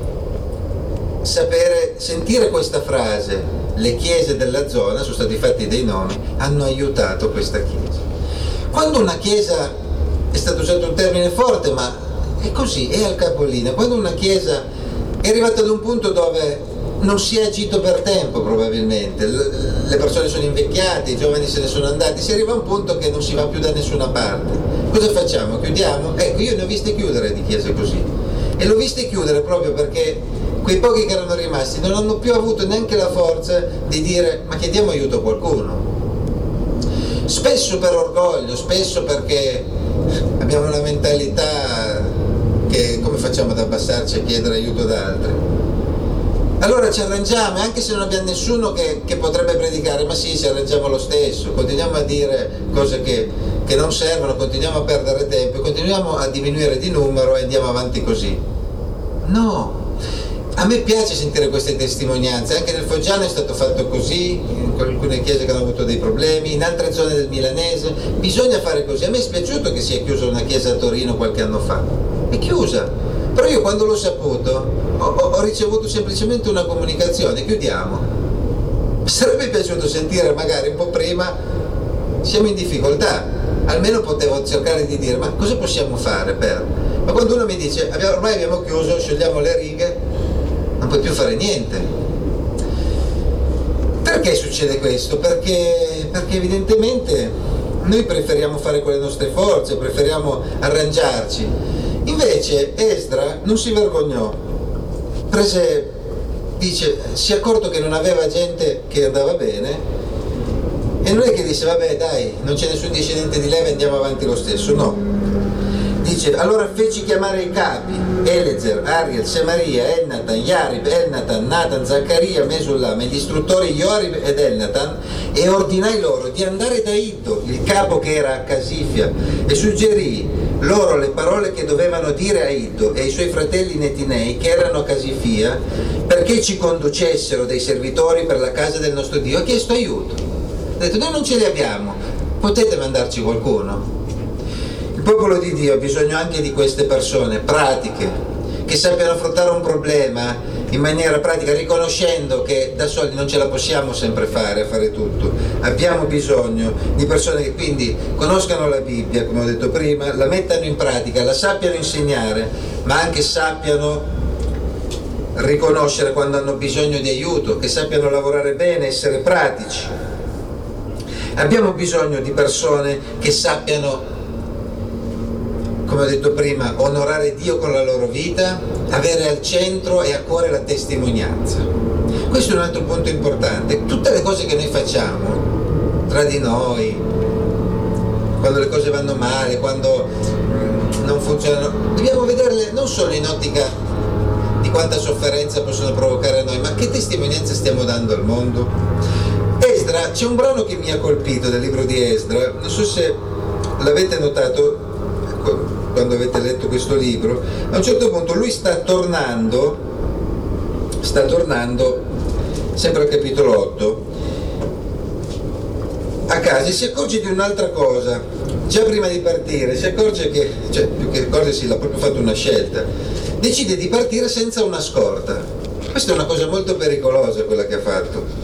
sentire questa frase, le chiese della zona, sono stati fatti dei nomi, hanno aiutato questa chiesa. Quando una chiesa, è stato usato un termine forte, ma è così, è al capolinea, quando una chiesa è arrivata ad un punto dove non si è agito per tempo, probabilmente, le persone sono invecchiate, i giovani se ne sono andati, si arriva a un punto che non si va più da nessuna parte. Cosa facciamo? Chiudiamo? Ecco, io ne ho viste chiudere di chiese così, e l'ho viste chiudere proprio perché quei pochi che erano rimasti non hanno più avuto neanche la forza di dire ma chiediamo aiuto a qualcuno. Spesso per orgoglio, spesso perché abbiamo una mentalità che come facciamo ad abbassarci a chiedere aiuto ad altri? Allora ci arrangiamo, anche se non abbiamo nessuno che potrebbe predicare, ma sì, ci arrangiamo lo stesso, continuiamo a dire cose che non servono, continuiamo a perdere tempo, continuiamo a diminuire di numero e andiamo avanti così. No! A me piace sentire queste testimonianze, anche nel Foggiano è stato fatto così, in alcune chiese che hanno avuto dei problemi, in altre zone del Milanese, bisogna fare così. A me è spiaciuto che sia chiusa una chiesa a Torino qualche anno fa, è chiusa, però io quando l'ho saputo ho ricevuto semplicemente una comunicazione, chiudiamo. Sarebbe piaciuto sentire magari un po' prima, siamo in difficoltà, almeno potevo cercare di dire ma cosa possiamo fare per... Ma quando uno mi dice ormai abbiamo chiuso, sciogliamo le righe, non puoi più fare niente. Perché succede questo? Perché evidentemente noi preferiamo fare con le nostre forze, preferiamo arrangiarci. Invece Esdra non si vergognò, si è accorto che non aveva gente che andava bene, e non è che disse vabbè dai, non c'è nessun discendente di Levi, andiamo avanti lo stesso, no. Dice, allora feci chiamare i capi, Elezer, Ariel, Semaria, Elnatan, Yarib, Elnatan, Natan, Zaccaria, Mesullam, e gli istruttori Yorib ed Elnatan, e ordinai loro di andare da Iddo, il capo che era a Casifia, e suggerì loro le parole che dovevano dire a Iddo e ai suoi fratelli netinei che erano a Casifia, perché ci conducessero dei servitori per la casa del nostro Dio. Ha chiesto aiuto, ha detto noi non ce li abbiamo, potete mandarci qualcuno? Il popolo di Dio ha bisogno anche di queste persone pratiche, che sappiano affrontare un problema in maniera pratica, riconoscendo che da soli non ce la possiamo sempre fare a fare tutto. Abbiamo bisogno di persone che quindi conoscano la Bibbia, come ho detto prima, la mettano in pratica, la sappiano insegnare, ma anche sappiano riconoscere quando hanno bisogno di aiuto, che sappiano lavorare bene, essere pratici. Abbiamo bisogno di persone che sappiano, come ho detto prima, onorare Dio con la loro vita, avere al centro e a cuore la testimonianza. Questo è un altro punto importante. Tutte le cose che noi facciamo tra di noi, quando le cose vanno male, quando non funzionano, dobbiamo vederle non solo in ottica di quanta sofferenza possono provocare a noi, ma che testimonianza stiamo dando al mondo. Esdra, c'è un brano che mi ha colpito del libro di Esdra, non so se l'avete notato quando avete letto questo libro. A un certo punto lui sta tornando sempre al capitolo 8 a casa, e si accorge di un'altra cosa. Già prima di partire si accorge che, cioè più che accorgersi, l'ha proprio fatto una scelta, decide di partire senza una scorta. Questa è una cosa molto pericolosa, quella che ha fatto.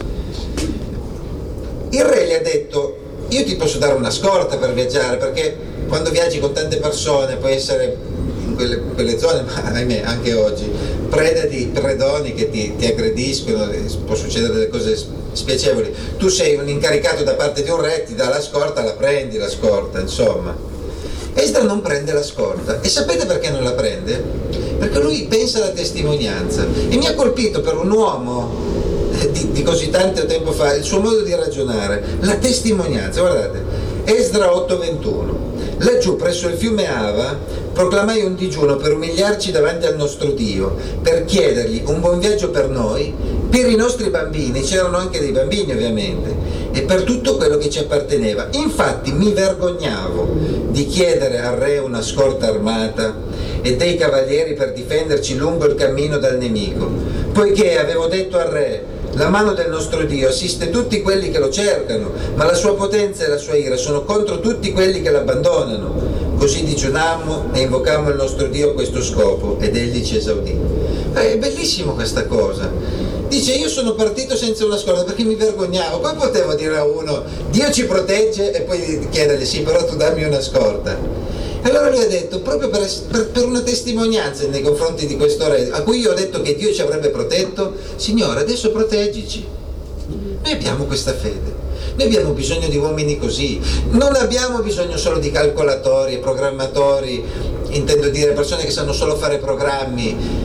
Il re gli ha detto: io ti posso dare una scorta per viaggiare, perché quando viaggi con tante persone puoi essere in quelle zone, ma ahimè anche oggi, preda di predoni che ti aggrediscono, può succedere delle cose spiacevoli. Tu sei un incaricato da parte di un re, ti dà la scorta, la prendi la scorta, insomma. Esdra non prende la scorta, e sapete perché non la prende? Perché lui pensa alla testimonianza, e mi ha colpito per un uomo di così tanto tempo fa il suo modo di ragionare, la testimonianza. Guardate, Esdra 8:21: laggiù presso il fiume Ava proclamai un digiuno per umiliarci davanti al nostro Dio, per chiedergli un buon viaggio per noi, per i nostri bambini, c'erano anche dei bambini ovviamente, e per tutto quello che ci apparteneva. Infatti mi vergognavo di chiedere al re una scorta armata e dei cavalieri per difenderci lungo il cammino dal nemico, poiché avevo detto al re: la mano del nostro Dio assiste tutti quelli che lo cercano, ma la sua potenza e la sua ira sono contro tutti quelli che l'abbandonano. Così digiunammo e invocammo il nostro Dio a questo scopo, ed egli ci esaudì. È bellissimo questa cosa. Dice: io sono partito senza una scorta perché mi vergognavo. Poi potevo dire a uno: Dio ci protegge, e poi chiedergli: sì, però tu dammi una scorta. Allora lui ha detto, proprio per una testimonianza nei confronti di questo re, a cui io ho detto che Dio ci avrebbe protetto: Signore, adesso proteggici. Noi abbiamo questa fede, noi abbiamo bisogno di uomini così, non abbiamo bisogno solo di calcolatori e programmatori, intendo dire persone che sanno solo fare programmi.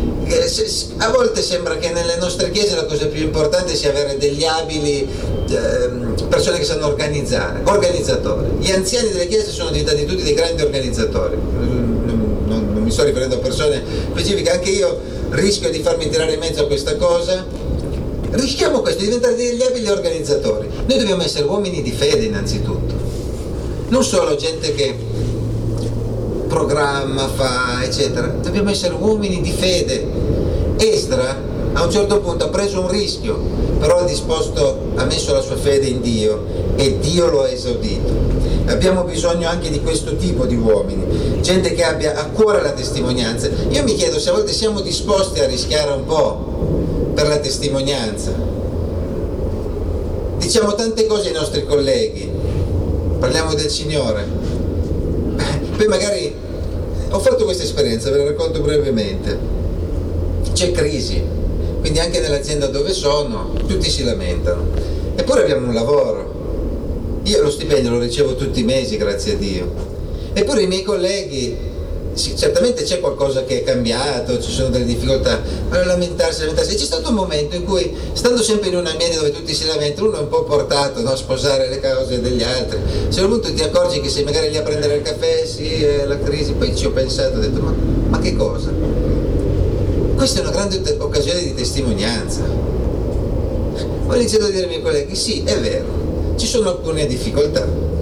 A volte sembra che nelle nostre chiese la cosa più importante sia avere degli abili persone che sanno organizzare, organizzatori. Gli anziani delle chiese sono diventati tutti dei grandi organizzatori. Non mi sto riferendo a persone specifiche, anche io rischio di farmi tirare in mezzo a questa cosa. Rischiamo questo, di diventare degli abili organizzatori. Noi dobbiamo essere uomini di fede innanzitutto, non solo gente che programma, fa, eccetera. Dobbiamo essere uomini di fede. Esdra a un certo punto ha preso un rischio, però ha messo la sua fede in Dio, e Dio lo ha esaudito. Abbiamo bisogno anche di questo tipo di uomini, gente che abbia a cuore la testimonianza. Io mi chiedo se a volte siamo disposti a rischiare un po' per la testimonianza. Diciamo tante cose ai nostri colleghi, parliamo del Signore, poi magari ho fatto questa esperienza, ve la racconto brevemente. C'è crisi, quindi anche nell'azienda dove sono tutti si lamentano, eppure abbiamo un lavoro. Io lo stipendio lo ricevo tutti i mesi, grazie a Dio, eppure i miei colleghi, sì, certamente c'è qualcosa che è cambiato, ci sono delle difficoltà, ma lamentarsi. E c'è stato un momento in cui, stando sempre in un ambiente dove tutti si lamentano, uno è un po' portato, no, a sposare le cause degli altri. Se a un punto ti accorgi che sei magari lì a prendere il caffè, sì, la crisi, poi ci ho pensato, ho detto: ma che cosa? Questa è una grande occasione di testimonianza. Ho iniziato a dire ai miei colleghi: sì, è vero, ci sono alcune difficoltà,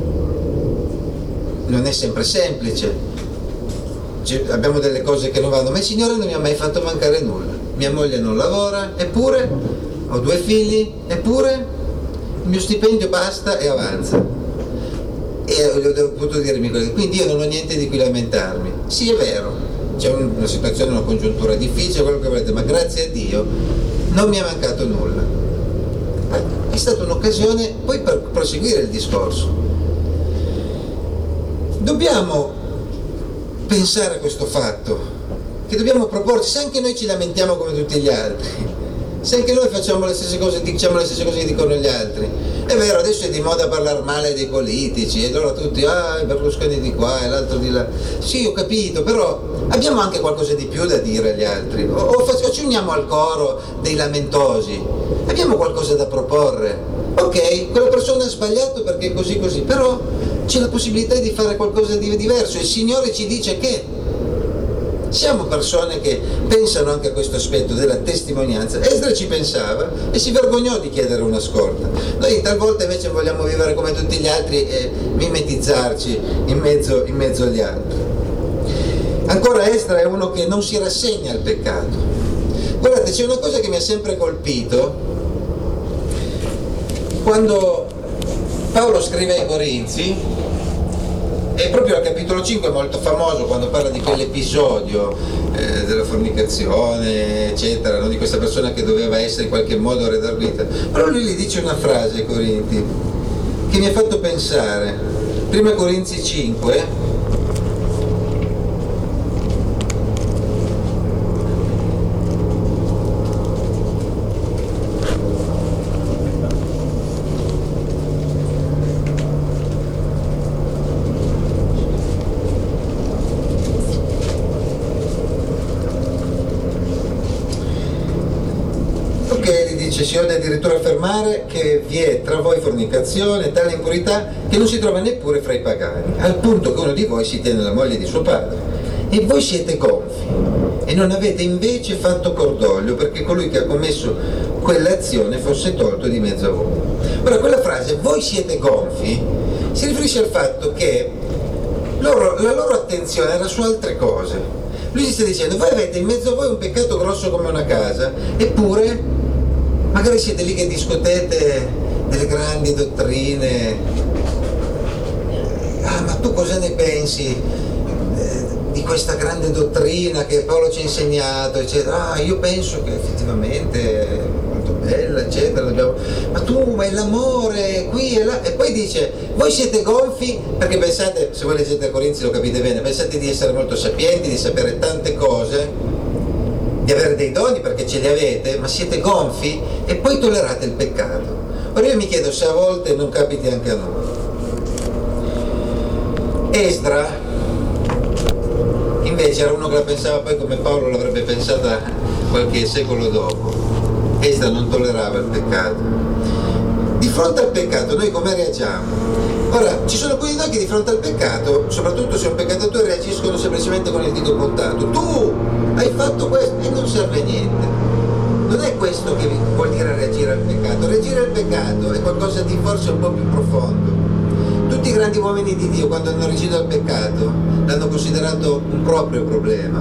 non è sempre semplice, abbiamo delle cose che non vanno, ma il Signore non mi ha mai fatto mancare nulla. Mia moglie non lavora, eppure ho 2 figli, eppure il mio stipendio basta e avanza. E ho potuto dire ai miei colleghi: quindi io non ho niente di cui lamentarmi. Sì, è vero, c'è una situazione, una congiuntura difficile, quello che volete, ma grazie a Dio non mi è mancato nulla. È stata un'occasione poi per proseguire il discorso. Dobbiamo pensare a questo fatto, che dobbiamo proporci, se anche noi ci lamentiamo come tutti gli altri, se anche noi facciamo le stesse cose, diciamo le stesse cose che dicono gli altri. È vero, adesso è di moda parlare male dei politici e allora tutti, Berlusconi di qua e l'altro di là. Sì, ho capito, però abbiamo anche qualcosa di più da dire agli altri, o ci uniamo al coro dei lamentosi, abbiamo qualcosa da proporre. Ok, quella persona ha sbagliato perché è così, però c'è la possibilità di fare qualcosa di diverso. Il Signore ci dice che siamo persone che pensano anche a questo aspetto della testimonianza. Esdra ci pensava e si vergognò di chiedere una scorta. Noi talvolta invece vogliamo vivere come tutti gli altri e mimetizzarci in mezzo agli altri. Ancora Esdra è uno che non si rassegna al peccato. Guardate, c'è una cosa che mi ha sempre colpito quando Paolo scrive ai Corinzi. E proprio al capitolo 5 è molto famoso quando parla di quell'episodio della fornicazione, eccetera, no? Di questa persona che doveva essere in qualche modo redarguita. Però lui gli dice una frase ai Corinti che mi ha fatto pensare. Prima Corinzi 5. Si ode addirittura affermare che vi è tra voi fornicazione, tale impurità che non si trova neppure fra i pagani, al punto che uno di voi si tiene la moglie di suo padre. E voi siete gonfi e non avete invece fatto cordoglio perché colui che ha commesso quell'azione fosse tolto di mezzo a voi. Ora, quella frase, voi siete gonfi, si riferisce al fatto che la loro attenzione era su altre cose. Lui si sta dicendo, voi avete in mezzo a voi un peccato grosso come una casa, eppure magari siete lì che discutete delle grandi dottrine. Ma tu cosa ne pensi di questa grande dottrina che Paolo ci ha insegnato, eccetera? Io penso che effettivamente è molto bella, eccetera. Ma è l'amore qui e là. E poi dice, voi siete gonfi perché pensate, se voi leggete Corinzi lo capite bene, pensate di essere molto sapienti, di sapere tante cose, di avere dei doni perché ce li avete, ma siete gonfi e poi tollerate il peccato. Ora io mi chiedo se a volte non capiti anche a noi. Esdra invece era uno che la pensava poi come Paolo l'avrebbe pensata qualche secolo dopo. Esdra non tollerava il peccato. Di fronte al peccato noi come reagiamo? Ora, ci sono alcuni di noi che di fronte al peccato, soprattutto se è un peccatore, reagiscono semplicemente con il dito puntato. Tu hai fatto questo e non serve a niente. Non è questo che vuol dire reagire al peccato. Reagire al peccato è qualcosa di forse un po' più profondo. Tutti i grandi uomini di Dio, quando hanno reagito al peccato, l'hanno considerato un proprio problema.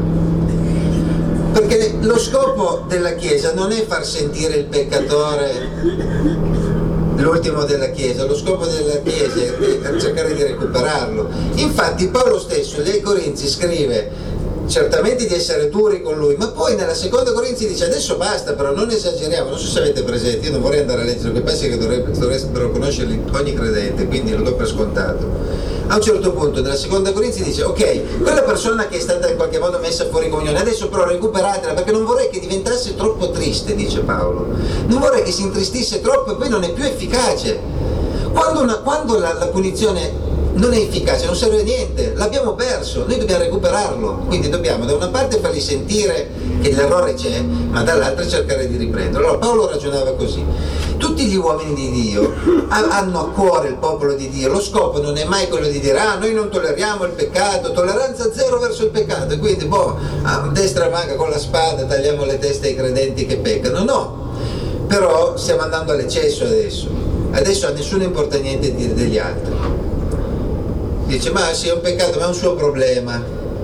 Perché lo scopo della Chiesa non è far sentire il peccatore l'ultimo della Chiesa, lo scopo della Chiesa è cercare di recuperarlo. Infatti Paolo stesso ai Corinzi scrive certamente di essere duri con lui, ma poi nella seconda Corinzi dice adesso basta, però non esageriamo. Non so se avete presente, io non vorrei andare a leggere, che penso che dovrebbero conoscerli ogni credente, quindi lo do per scontato. A un certo punto nella seconda Corinzi dice ok, quella persona che è stata in qualche modo messa fuori comunione, adesso però recuperatela, perché non vorrei che diventasse troppo triste, dice Paolo, non vorrei che si intristisse troppo e poi non è più efficace. Quando la punizione non è efficace, non serve a niente, l'abbiamo perso, noi dobbiamo recuperarlo, quindi dobbiamo da una parte fargli sentire che l'errore c'è, ma dall'altra cercare di riprenderlo. Allora Paolo ragionava così: tutti gli uomini di Dio hanno a cuore il popolo di Dio, lo scopo non è mai quello di dire noi non tolleriamo il peccato, tolleranza zero verso il peccato, e quindi a destra manca con la spada tagliamo le teste ai credenti che peccano. No, però stiamo andando all'eccesso adesso a nessuno importa niente dire degli altri. Dice ma sì, è un peccato, ma è un suo problema,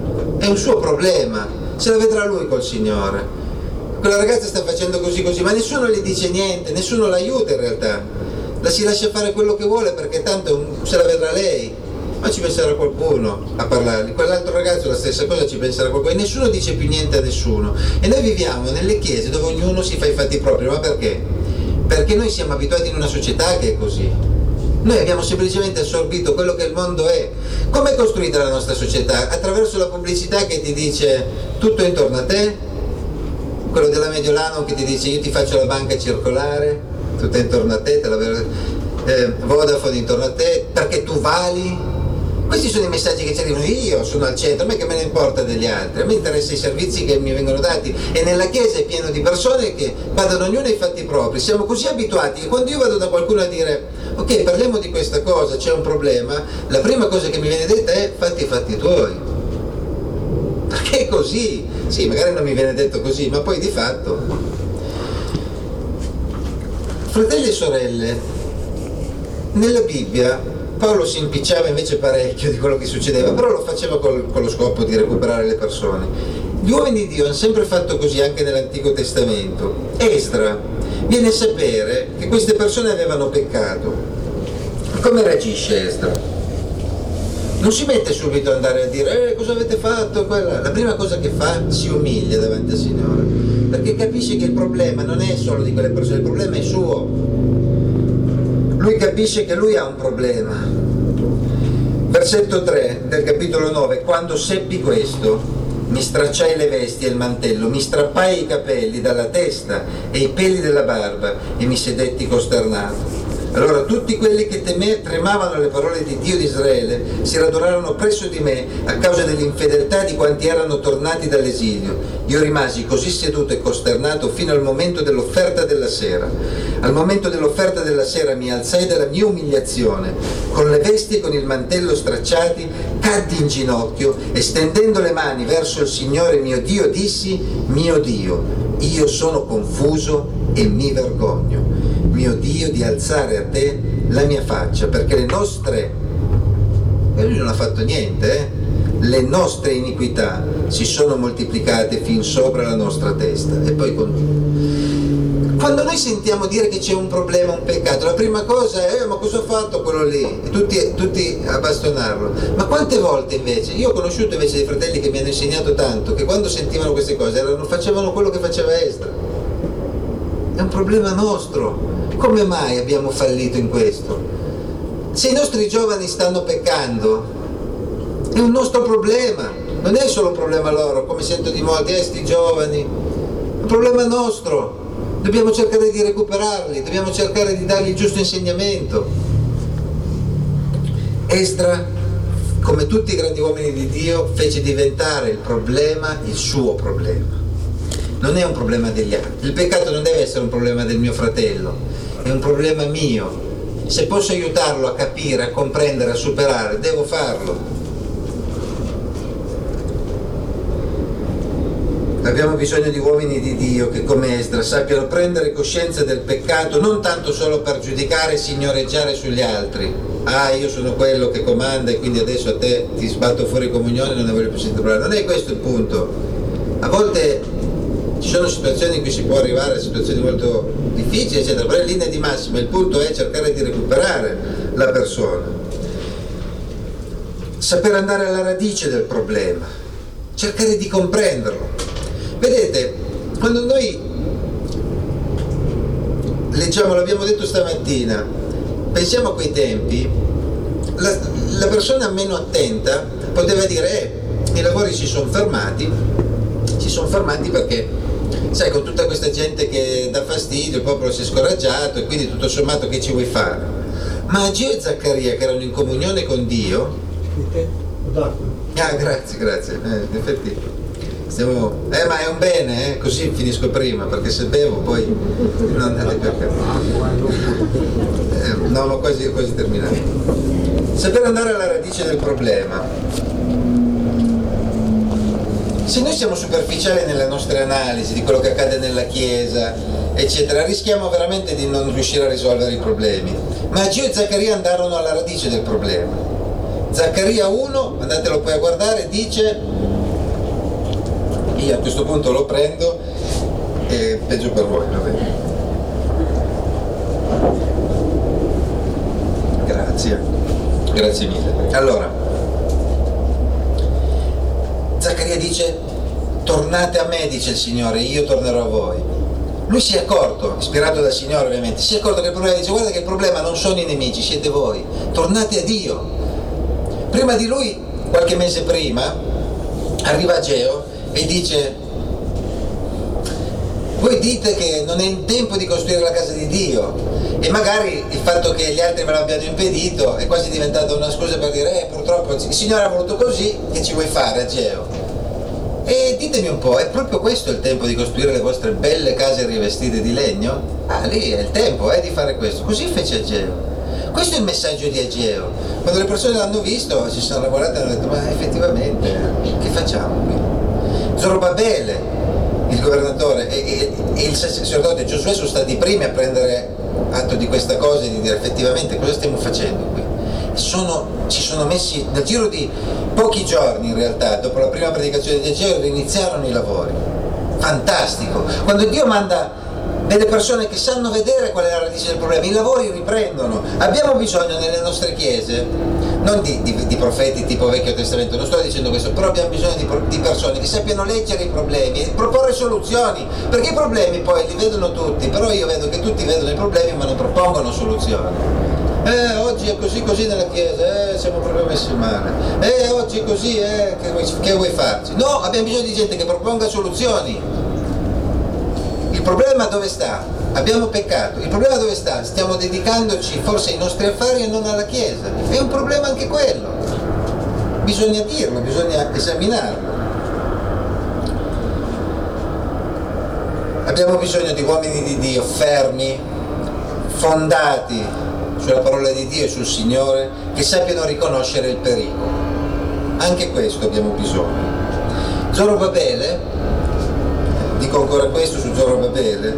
se la vedrà lui col Signore. Quella ragazza sta facendo così, ma nessuno le dice niente, nessuno l'aiuta in realtà, la si lascia fare quello che vuole perché tanto se la vedrà lei, ma ci penserà qualcuno a parlargli. Quell'altro ragazzo la stessa cosa, ci penserà qualcuno, e nessuno dice più niente a nessuno. E noi viviamo nelle chiese dove ognuno si fa i fatti propri. Ma perché? Perché noi siamo abituati in una società che è così. Noi abbiamo semplicemente assorbito quello che il mondo è. Come è costruita la nostra società? Attraverso la pubblicità che ti dice tutto è intorno a te, quello della Mediolano che ti dice io ti faccio la banca circolare, tutto è intorno a te, Vodafone intorno a te, perché tu vali. Questi sono i messaggi che ci arrivano. Io sono al centro, a me che me ne importa degli altri, a me interessa i servizi che mi vengono dati, e nella chiesa è pieno di persone che badano ognuno ai fatti propri. Siamo così abituati che quando io vado da qualcuno a dire ok, parliamo di questa cosa, c'è un problema, la prima cosa che mi viene detta è fatti i fatti tuoi, perché è così. Sì, magari non mi viene detto così, ma poi di fatto. Fratelli e sorelle, nella Bibbia Paolo si impicciava invece parecchio di quello che succedeva, però lo faceva con lo scopo di recuperare le persone. Gli uomini di Dio hanno sempre fatto così anche nell'Antico Testamento. Esdra viene a sapere che queste persone avevano peccato. Come reagisce Esdra? Non si mette subito ad andare a dire cosa avete fatto? La prima cosa che fa, si umilia davanti al Signore, perché capisce che il problema non è solo di quelle persone, il problema è suo. Lui capisce che lui ha un problema. Versetto 3 del capitolo 9: quando seppi questo, mi stracciai le vesti e il mantello, mi strappai i capelli dalla testa e i peli della barba e mi sedetti costernato. Allora tutti quelli che tremavano alle parole di Dio di Israele si radunarono presso di me a causa dell'infedeltà di quanti erano tornati dall'esilio. Io rimasi così seduto e costernato fino al momento dell'offerta della sera. Al momento dell'offerta della sera mi alzai dalla mia umiliazione, con le vesti e con il mantello stracciati, caddi in ginocchio e stendendo le mani verso il Signore mio Dio dissi: mio Dio, io sono confuso e mi vergogno, mio Dio, di alzare a te la mia faccia, perché le nostre, e lui non ha fatto niente, le nostre iniquità si sono moltiplicate fin sopra la nostra testa. E poi quando noi sentiamo dire che c'è un problema, un peccato, la prima cosa è ma cosa ha fatto quello lì? E tutti a bastonarlo. Ma quante volte invece, io ho conosciuto invece dei fratelli che mi hanno insegnato tanto, che quando sentivano queste cose facevano quello che faceva Esdra. È un problema nostro. Come mai abbiamo fallito in questo? Se i nostri giovani stanno peccando, è un nostro problema, non è solo un problema loro, come sento di molti, sti giovani, è un problema nostro. Dobbiamo cercare di recuperarli, dobbiamo cercare di dargli il giusto insegnamento. Esdra, come tutti i grandi uomini di Dio, fece diventare il problema il suo problema. Non è un problema degli altri. Il peccato non deve essere un problema del mio fratello, è un problema mio. Se posso aiutarlo a capire, a comprendere, a superare, devo farlo. Abbiamo bisogno di uomini di Dio che come Esdra sappiano prendere coscienza del peccato, non tanto solo per giudicare e signoreggiare sugli altri. Io sono quello che comanda e quindi adesso a te ti sbatto fuori comunione e non ne voglio più sentire parlare. Non è questo il punto. A volte ci sono situazioni in cui si può arrivare a situazioni molto difficili, eccetera, però in linea di massima il punto è cercare di recuperare la persona, saper andare alla radice del problema, cercare di comprenderlo. Vedete, quando noi leggiamo, l'abbiamo detto stamattina, pensiamo a quei tempi, la persona meno attenta poteva dire i lavori si sono fermati perché sai, con tutta questa gente che dà fastidio, il popolo si è scoraggiato e quindi tutto sommato che ci vuoi fare? Ma Agio e Zaccaria, che erano in comunione con Dio, grazie, in effetti stiamo, ma è un bene, così finisco prima, perché se bevo poi non andate più a casa. No, ma quasi terminato. Saper andare alla radice del problema. Se noi siamo superficiali nelle nostre analisi di quello che accade nella Chiesa, eccetera, rischiamo veramente di non riuscire a risolvere i problemi. Ma Agio e Zaccaria andarono alla radice del problema. Zaccaria 1, andatelo poi a guardare, dice, io a questo punto lo prendo e peggio per voi, va bene. Grazie mille. Allora, Zaccaria dice: tornate a me, dice il Signore, io tornerò a voi. lui si è accorto, ispirato dal Signore ovviamente, si è accorto che il problema, dice guarda che il problema non sono i nemici, siete voi, tornate a Dio. Prima di lui, qualche mese prima, arriva Ageo e dice: voi dite che non è il tempo di costruire la casa di Dio, e magari il fatto che gli altri ve l'abbiano impedito è quasi diventata una scusa per dire purtroppo il Signore ha voluto così, che ci vuoi fare, Ageo? E ditemi un po', è proprio questo il tempo di costruire le vostre belle case rivestite di legno? Ah, lì è il tempo di fare questo. Così fece Ageo. Questo è il messaggio di Ageo. Quando le persone l'hanno visto si sono lavorate e hanno detto: ma effettivamente che facciamo qui? Zorobabele, il governatore, e il sacerdote Giosuè sono stati i primi a prendere atto di questa cosa e di dire: effettivamente cosa stiamo facendo qui? Ci sono messi nel giro di pochi giorni, in realtà, dopo la prima predicazione di Ageo, iniziarono i lavori. Fantastico! Quando Dio manda delle persone che sanno vedere qual è la radice del problema, i lavori riprendono. Abbiamo bisogno nelle nostre chiese non di profeti tipo Vecchio Testamento, non sto dicendo questo, però abbiamo bisogno di persone che sappiano leggere i problemi e proporre soluzioni, perché i problemi poi li vedono tutti, però io vedo che tutti vedono i problemi ma non propongono soluzioni. Oggi è così nella chiesa, siamo proprio messi male, oggi è così, che vuoi farci? No, abbiamo bisogno di gente che proponga soluzioni. Il problema dove sta? Abbiamo peccato. Il problema dove sta? Stiamo dedicandoci forse ai nostri affari e non alla chiesa. È un problema anche quello. Bisogna dirlo, bisogna esaminarlo. Abbiamo bisogno di uomini di Dio fermi, fondati sulla parola di Dio e sul Signore, che sappiano riconoscere il pericolo. Anche questo abbiamo bisogno. Zorobabele, dico ancora questo su Zorobabele,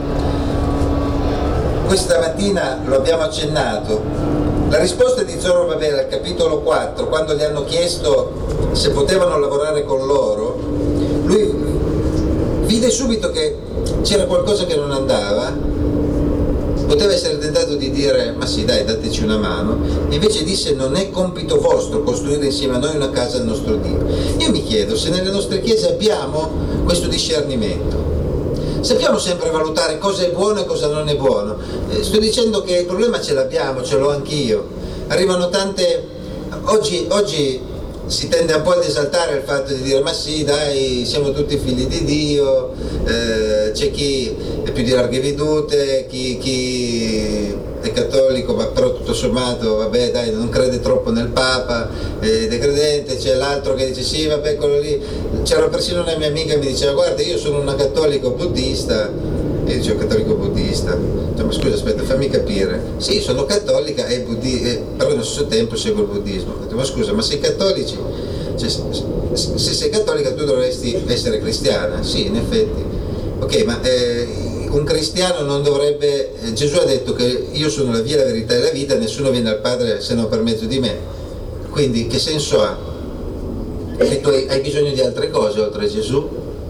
questa mattina lo abbiamo accennato, la risposta di Zorobabele al capitolo 4, quando gli hanno chiesto se potevano lavorare con loro, lui vide subito che c'era qualcosa che non andava. Poteva essere tentato di dire: ma sì, dai, dateci una mano. E invece disse: non è compito vostro costruire insieme a noi una casa al nostro Dio. Io mi chiedo se nelle nostre chiese abbiamo questo discernimento. Sappiamo sempre valutare cosa è buono e cosa non è buono. Sto dicendo che il problema ce l'abbiamo, ce l'ho anch'io. Arrivano tante... Oggi si tende un po' ad esaltare il fatto di dire: ma sì, dai, siamo tutti figli di Dio, c'è chi è più di larghe vedute, chi è cattolico, ma però tutto sommato, vabbè, dai, non crede troppo nel Papa, ed è credente. C'è l'altro che dice: sì, vabbè, quello lì. C'era persino una mia amica che mi diceva: guarda, io sono una cattolico buddista. Io dicevo: cattolico buddista? Cioè, ma scusa, aspetta, fammi capire. Sì, sono cattolica e però nello stesso tempo seguo il buddismo. Ho detto: ma scusa, ma sei cattolici? Cioè, se sei cattolica tu dovresti essere cristiana. Sì, in effetti. Ok, ma un cristiano non dovrebbe... Gesù ha detto che io sono la via, la verità e la vita, nessuno viene al Padre se non per mezzo di me. Quindi che senso ha? Che tu hai bisogno di altre cose oltre a Gesù?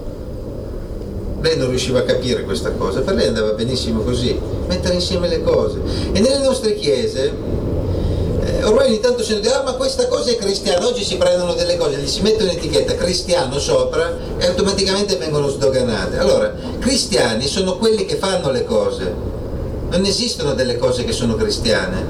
Lei non riusciva a capire questa cosa, per lei andava benissimo così, mettere insieme le cose. E nelle nostre chiese ormai ogni tanto si dice: ah, ma questa cosa è cristiana. Oggi si prendono delle cose, gli si mette un'etichetta cristiano sopra e automaticamente vengono sdoganate. Allora, cristiani sono quelli che fanno le cose, non esistono delle cose che sono cristiane.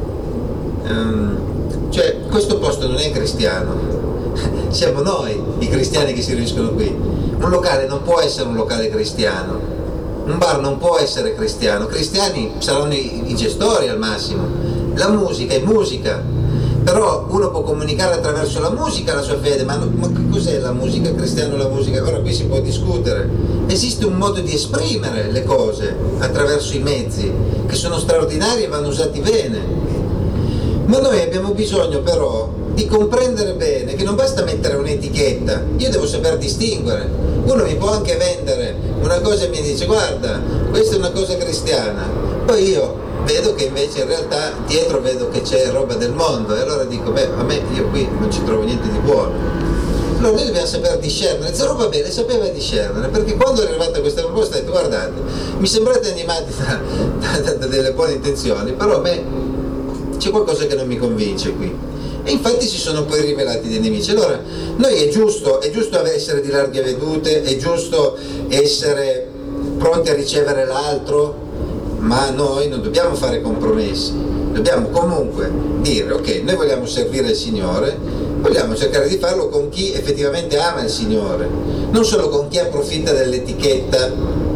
Cioè, questo posto non è cristiano, siamo noi i cristiani che si riuniscono qui. Un locale non può essere un locale cristiano, un bar non può essere cristiano. Cristiani saranno i gestori al massimo. La musica è musica, però uno può comunicare attraverso la musica la sua fede. Ma che cos'è la musica? Cristiano la musica? Ora qui si può discutere. Esiste un modo di esprimere le cose attraverso i mezzi che sono straordinari e vanno usati bene. Ma noi abbiamo bisogno però di comprendere bene che non basta mettere un'etichetta, io devo saper distinguere. Uno mi può anche vendere una cosa e mi dice: guarda, questa è una cosa cristiana, poi io vedo che invece in realtà dietro vedo che c'è roba del mondo, e allora dico: beh, a me, io qui non ci trovo niente di buono. Allora noi dobbiamo saper discernere. Zorobabele sapeva discernere, perché quando è arrivata questa proposta ha detto: guardate, mi sembrate animati da delle buone intenzioni, però a me c'è qualcosa che non mi convince qui. E infatti si sono poi rivelati dei nemici. Allora, noi è giusto essere di larghe vedute, è giusto essere pronti a ricevere l'altro, ma noi non dobbiamo fare compromessi, dobbiamo comunque dire ok, noi vogliamo servire il Signore, vogliamo cercare di farlo con chi effettivamente ama il Signore, non solo con chi approfitta dell'etichetta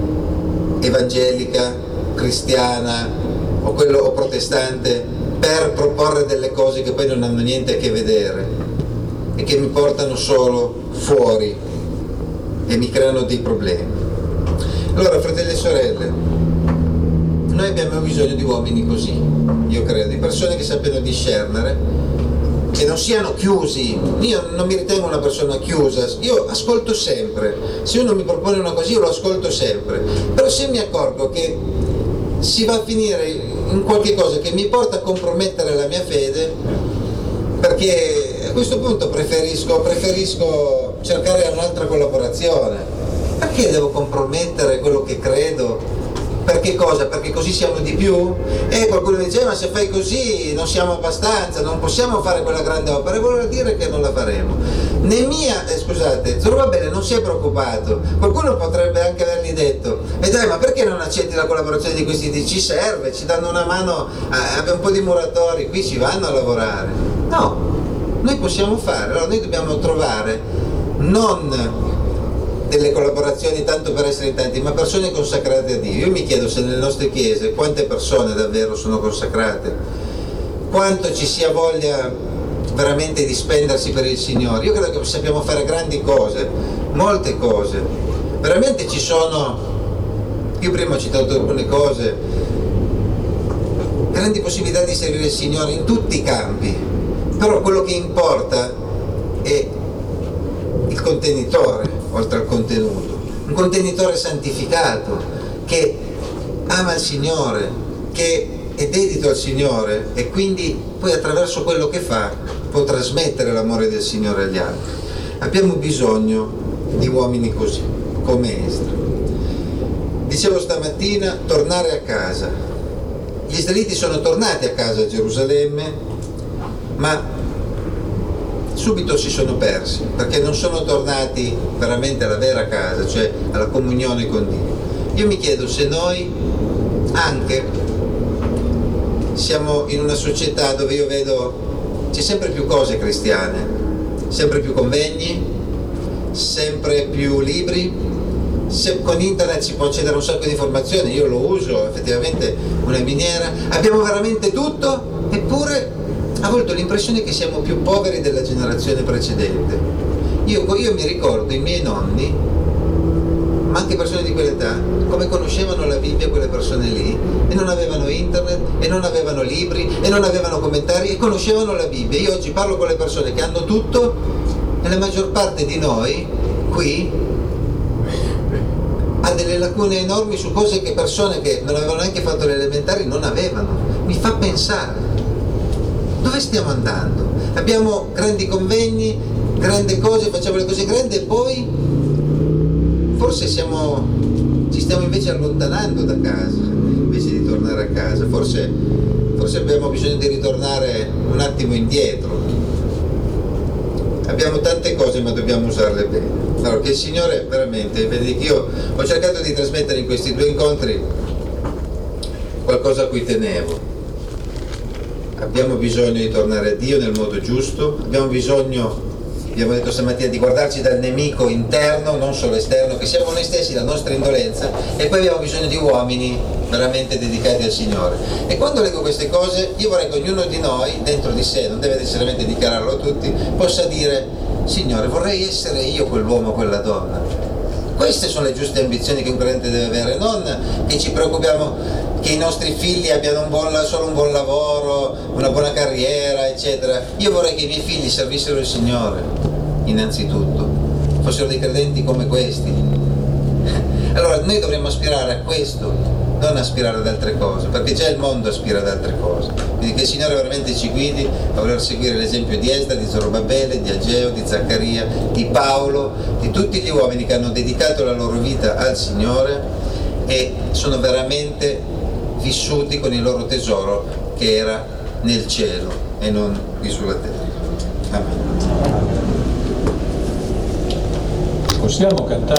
evangelica, cristiana o protestante per proporre delle cose che poi non hanno niente a che vedere e che mi portano solo fuori e mi creano dei problemi. Allora, fratelli e sorelle, noi abbiamo bisogno di uomini così, io credo, di persone che sappiano discernere, che non siano chiusi. Io non mi ritengo una persona chiusa, io ascolto sempre, se uno mi propone una cosa io lo ascolto sempre, però se mi accorgo che si va a finire in qualche cosa che mi porta a compromettere la mia fede, perché a questo punto preferisco cercare un'altra collaborazione. Perché devo compromettere quello che credo? Per che cosa? Perché così siamo di più? E qualcuno mi dice, ma se fai così non siamo abbastanza, non possiamo fare quella grande opera, e vuol dire che non la faremo. Scusate, Zorobabele non si è preoccupato, qualcuno potrebbe anche avergli detto, e dai, ma perché non accetti la collaborazione di questi? Ci serve, ci danno una mano, abbiamo un po' di muratori, qui ci vanno a lavorare. No, noi possiamo fare, allora noi dobbiamo trovare non delle collaborazioni tanto per essere in tanti, ma persone consacrate a Dio. Io mi chiedo se nelle nostre chiese quante persone davvero sono consacrate, quanto ci sia voglia veramente di spendersi per il Signore. Io credo che sappiamo fare grandi cose, molte cose, veramente ci sono, io prima ho citato alcune cose, grandi possibilità di servire il Signore in tutti i campi, però quello che importa è il contenitore oltre al contenuto, un contenitore santificato che ama il Signore, che è dedito al Signore e quindi poi attraverso quello che fa può trasmettere l'amore del Signore agli altri. Abbiamo bisogno di uomini così, come Esdra. Dicevo stamattina, tornare a casa. Gli israeliti sono tornati a casa a Gerusalemme, ma subito si sono persi, perché non sono tornati veramente alla vera casa, cioè alla comunione con Dio. Io mi chiedo se noi anche siamo in una società dove io vedo c'è sempre più cose cristiane, sempre più convegni, sempre più libri, con internet si può accedere a un sacco di informazioni, io lo uso, effettivamente una miniera, abbiamo veramente tutto, eppure a volte ho l'impressione che siamo più poveri della generazione precedente. Io mi ricordo i miei nonni, ma anche persone di quell'età, come conoscevano la Bibbia quelle persone lì, e non avevano internet, e non avevano libri, e non avevano commentari, e conoscevano la Bibbia. Io oggi parlo con le persone che hanno tutto, e la maggior parte di noi, qui, ha delle lacune enormi su cose che persone che non avevano neanche fatto le elementari non avevano. Mi fa pensare. Dove stiamo andando? Abbiamo grandi convegni, grandi cose, facciamo le cose grandi e poi forse ci stiamo invece allontanando da casa, invece di tornare a casa. Forse abbiamo bisogno di ritornare un attimo indietro. Abbiamo tante cose ma dobbiamo usarle bene. Allora, che il Signore veramente, vedi che io ho cercato di trasmettere in questi due incontri qualcosa a cui tenevo. Abbiamo bisogno di tornare a Dio nel modo giusto, abbiamo bisogno, abbiamo detto stamattina, di guardarci dal nemico interno, non solo esterno, che siamo noi stessi, la nostra indolenza, e poi abbiamo bisogno di uomini veramente dedicati al Signore. E quando leggo queste cose, io vorrei che ognuno di noi, dentro di sé, non deve necessariamente dichiararlo a tutti, possa dire, Signore, vorrei essere io quell'uomo o quella donna. Queste sono le giuste ambizioni che un credente deve avere, non che ci preoccupiamo che i nostri figli abbiano solo un buon lavoro, una buona carriera, eccetera. Io vorrei che i miei figli servissero il Signore, innanzitutto, fossero dei credenti come questi. Allora noi dovremmo aspirare a questo, non aspirare ad altre cose, perché già il mondo aspira ad altre cose. Quindi che il Signore veramente ci guidi a voler seguire l'esempio di Esdra, di Zorobabele, di Ageo, di Zaccaria, di Paolo, di tutti gli uomini che hanno dedicato la loro vita al Signore e sono veramente vissuti con il loro tesoro che era nel cielo e non qui sulla terra. Amen. Possiamo cantare.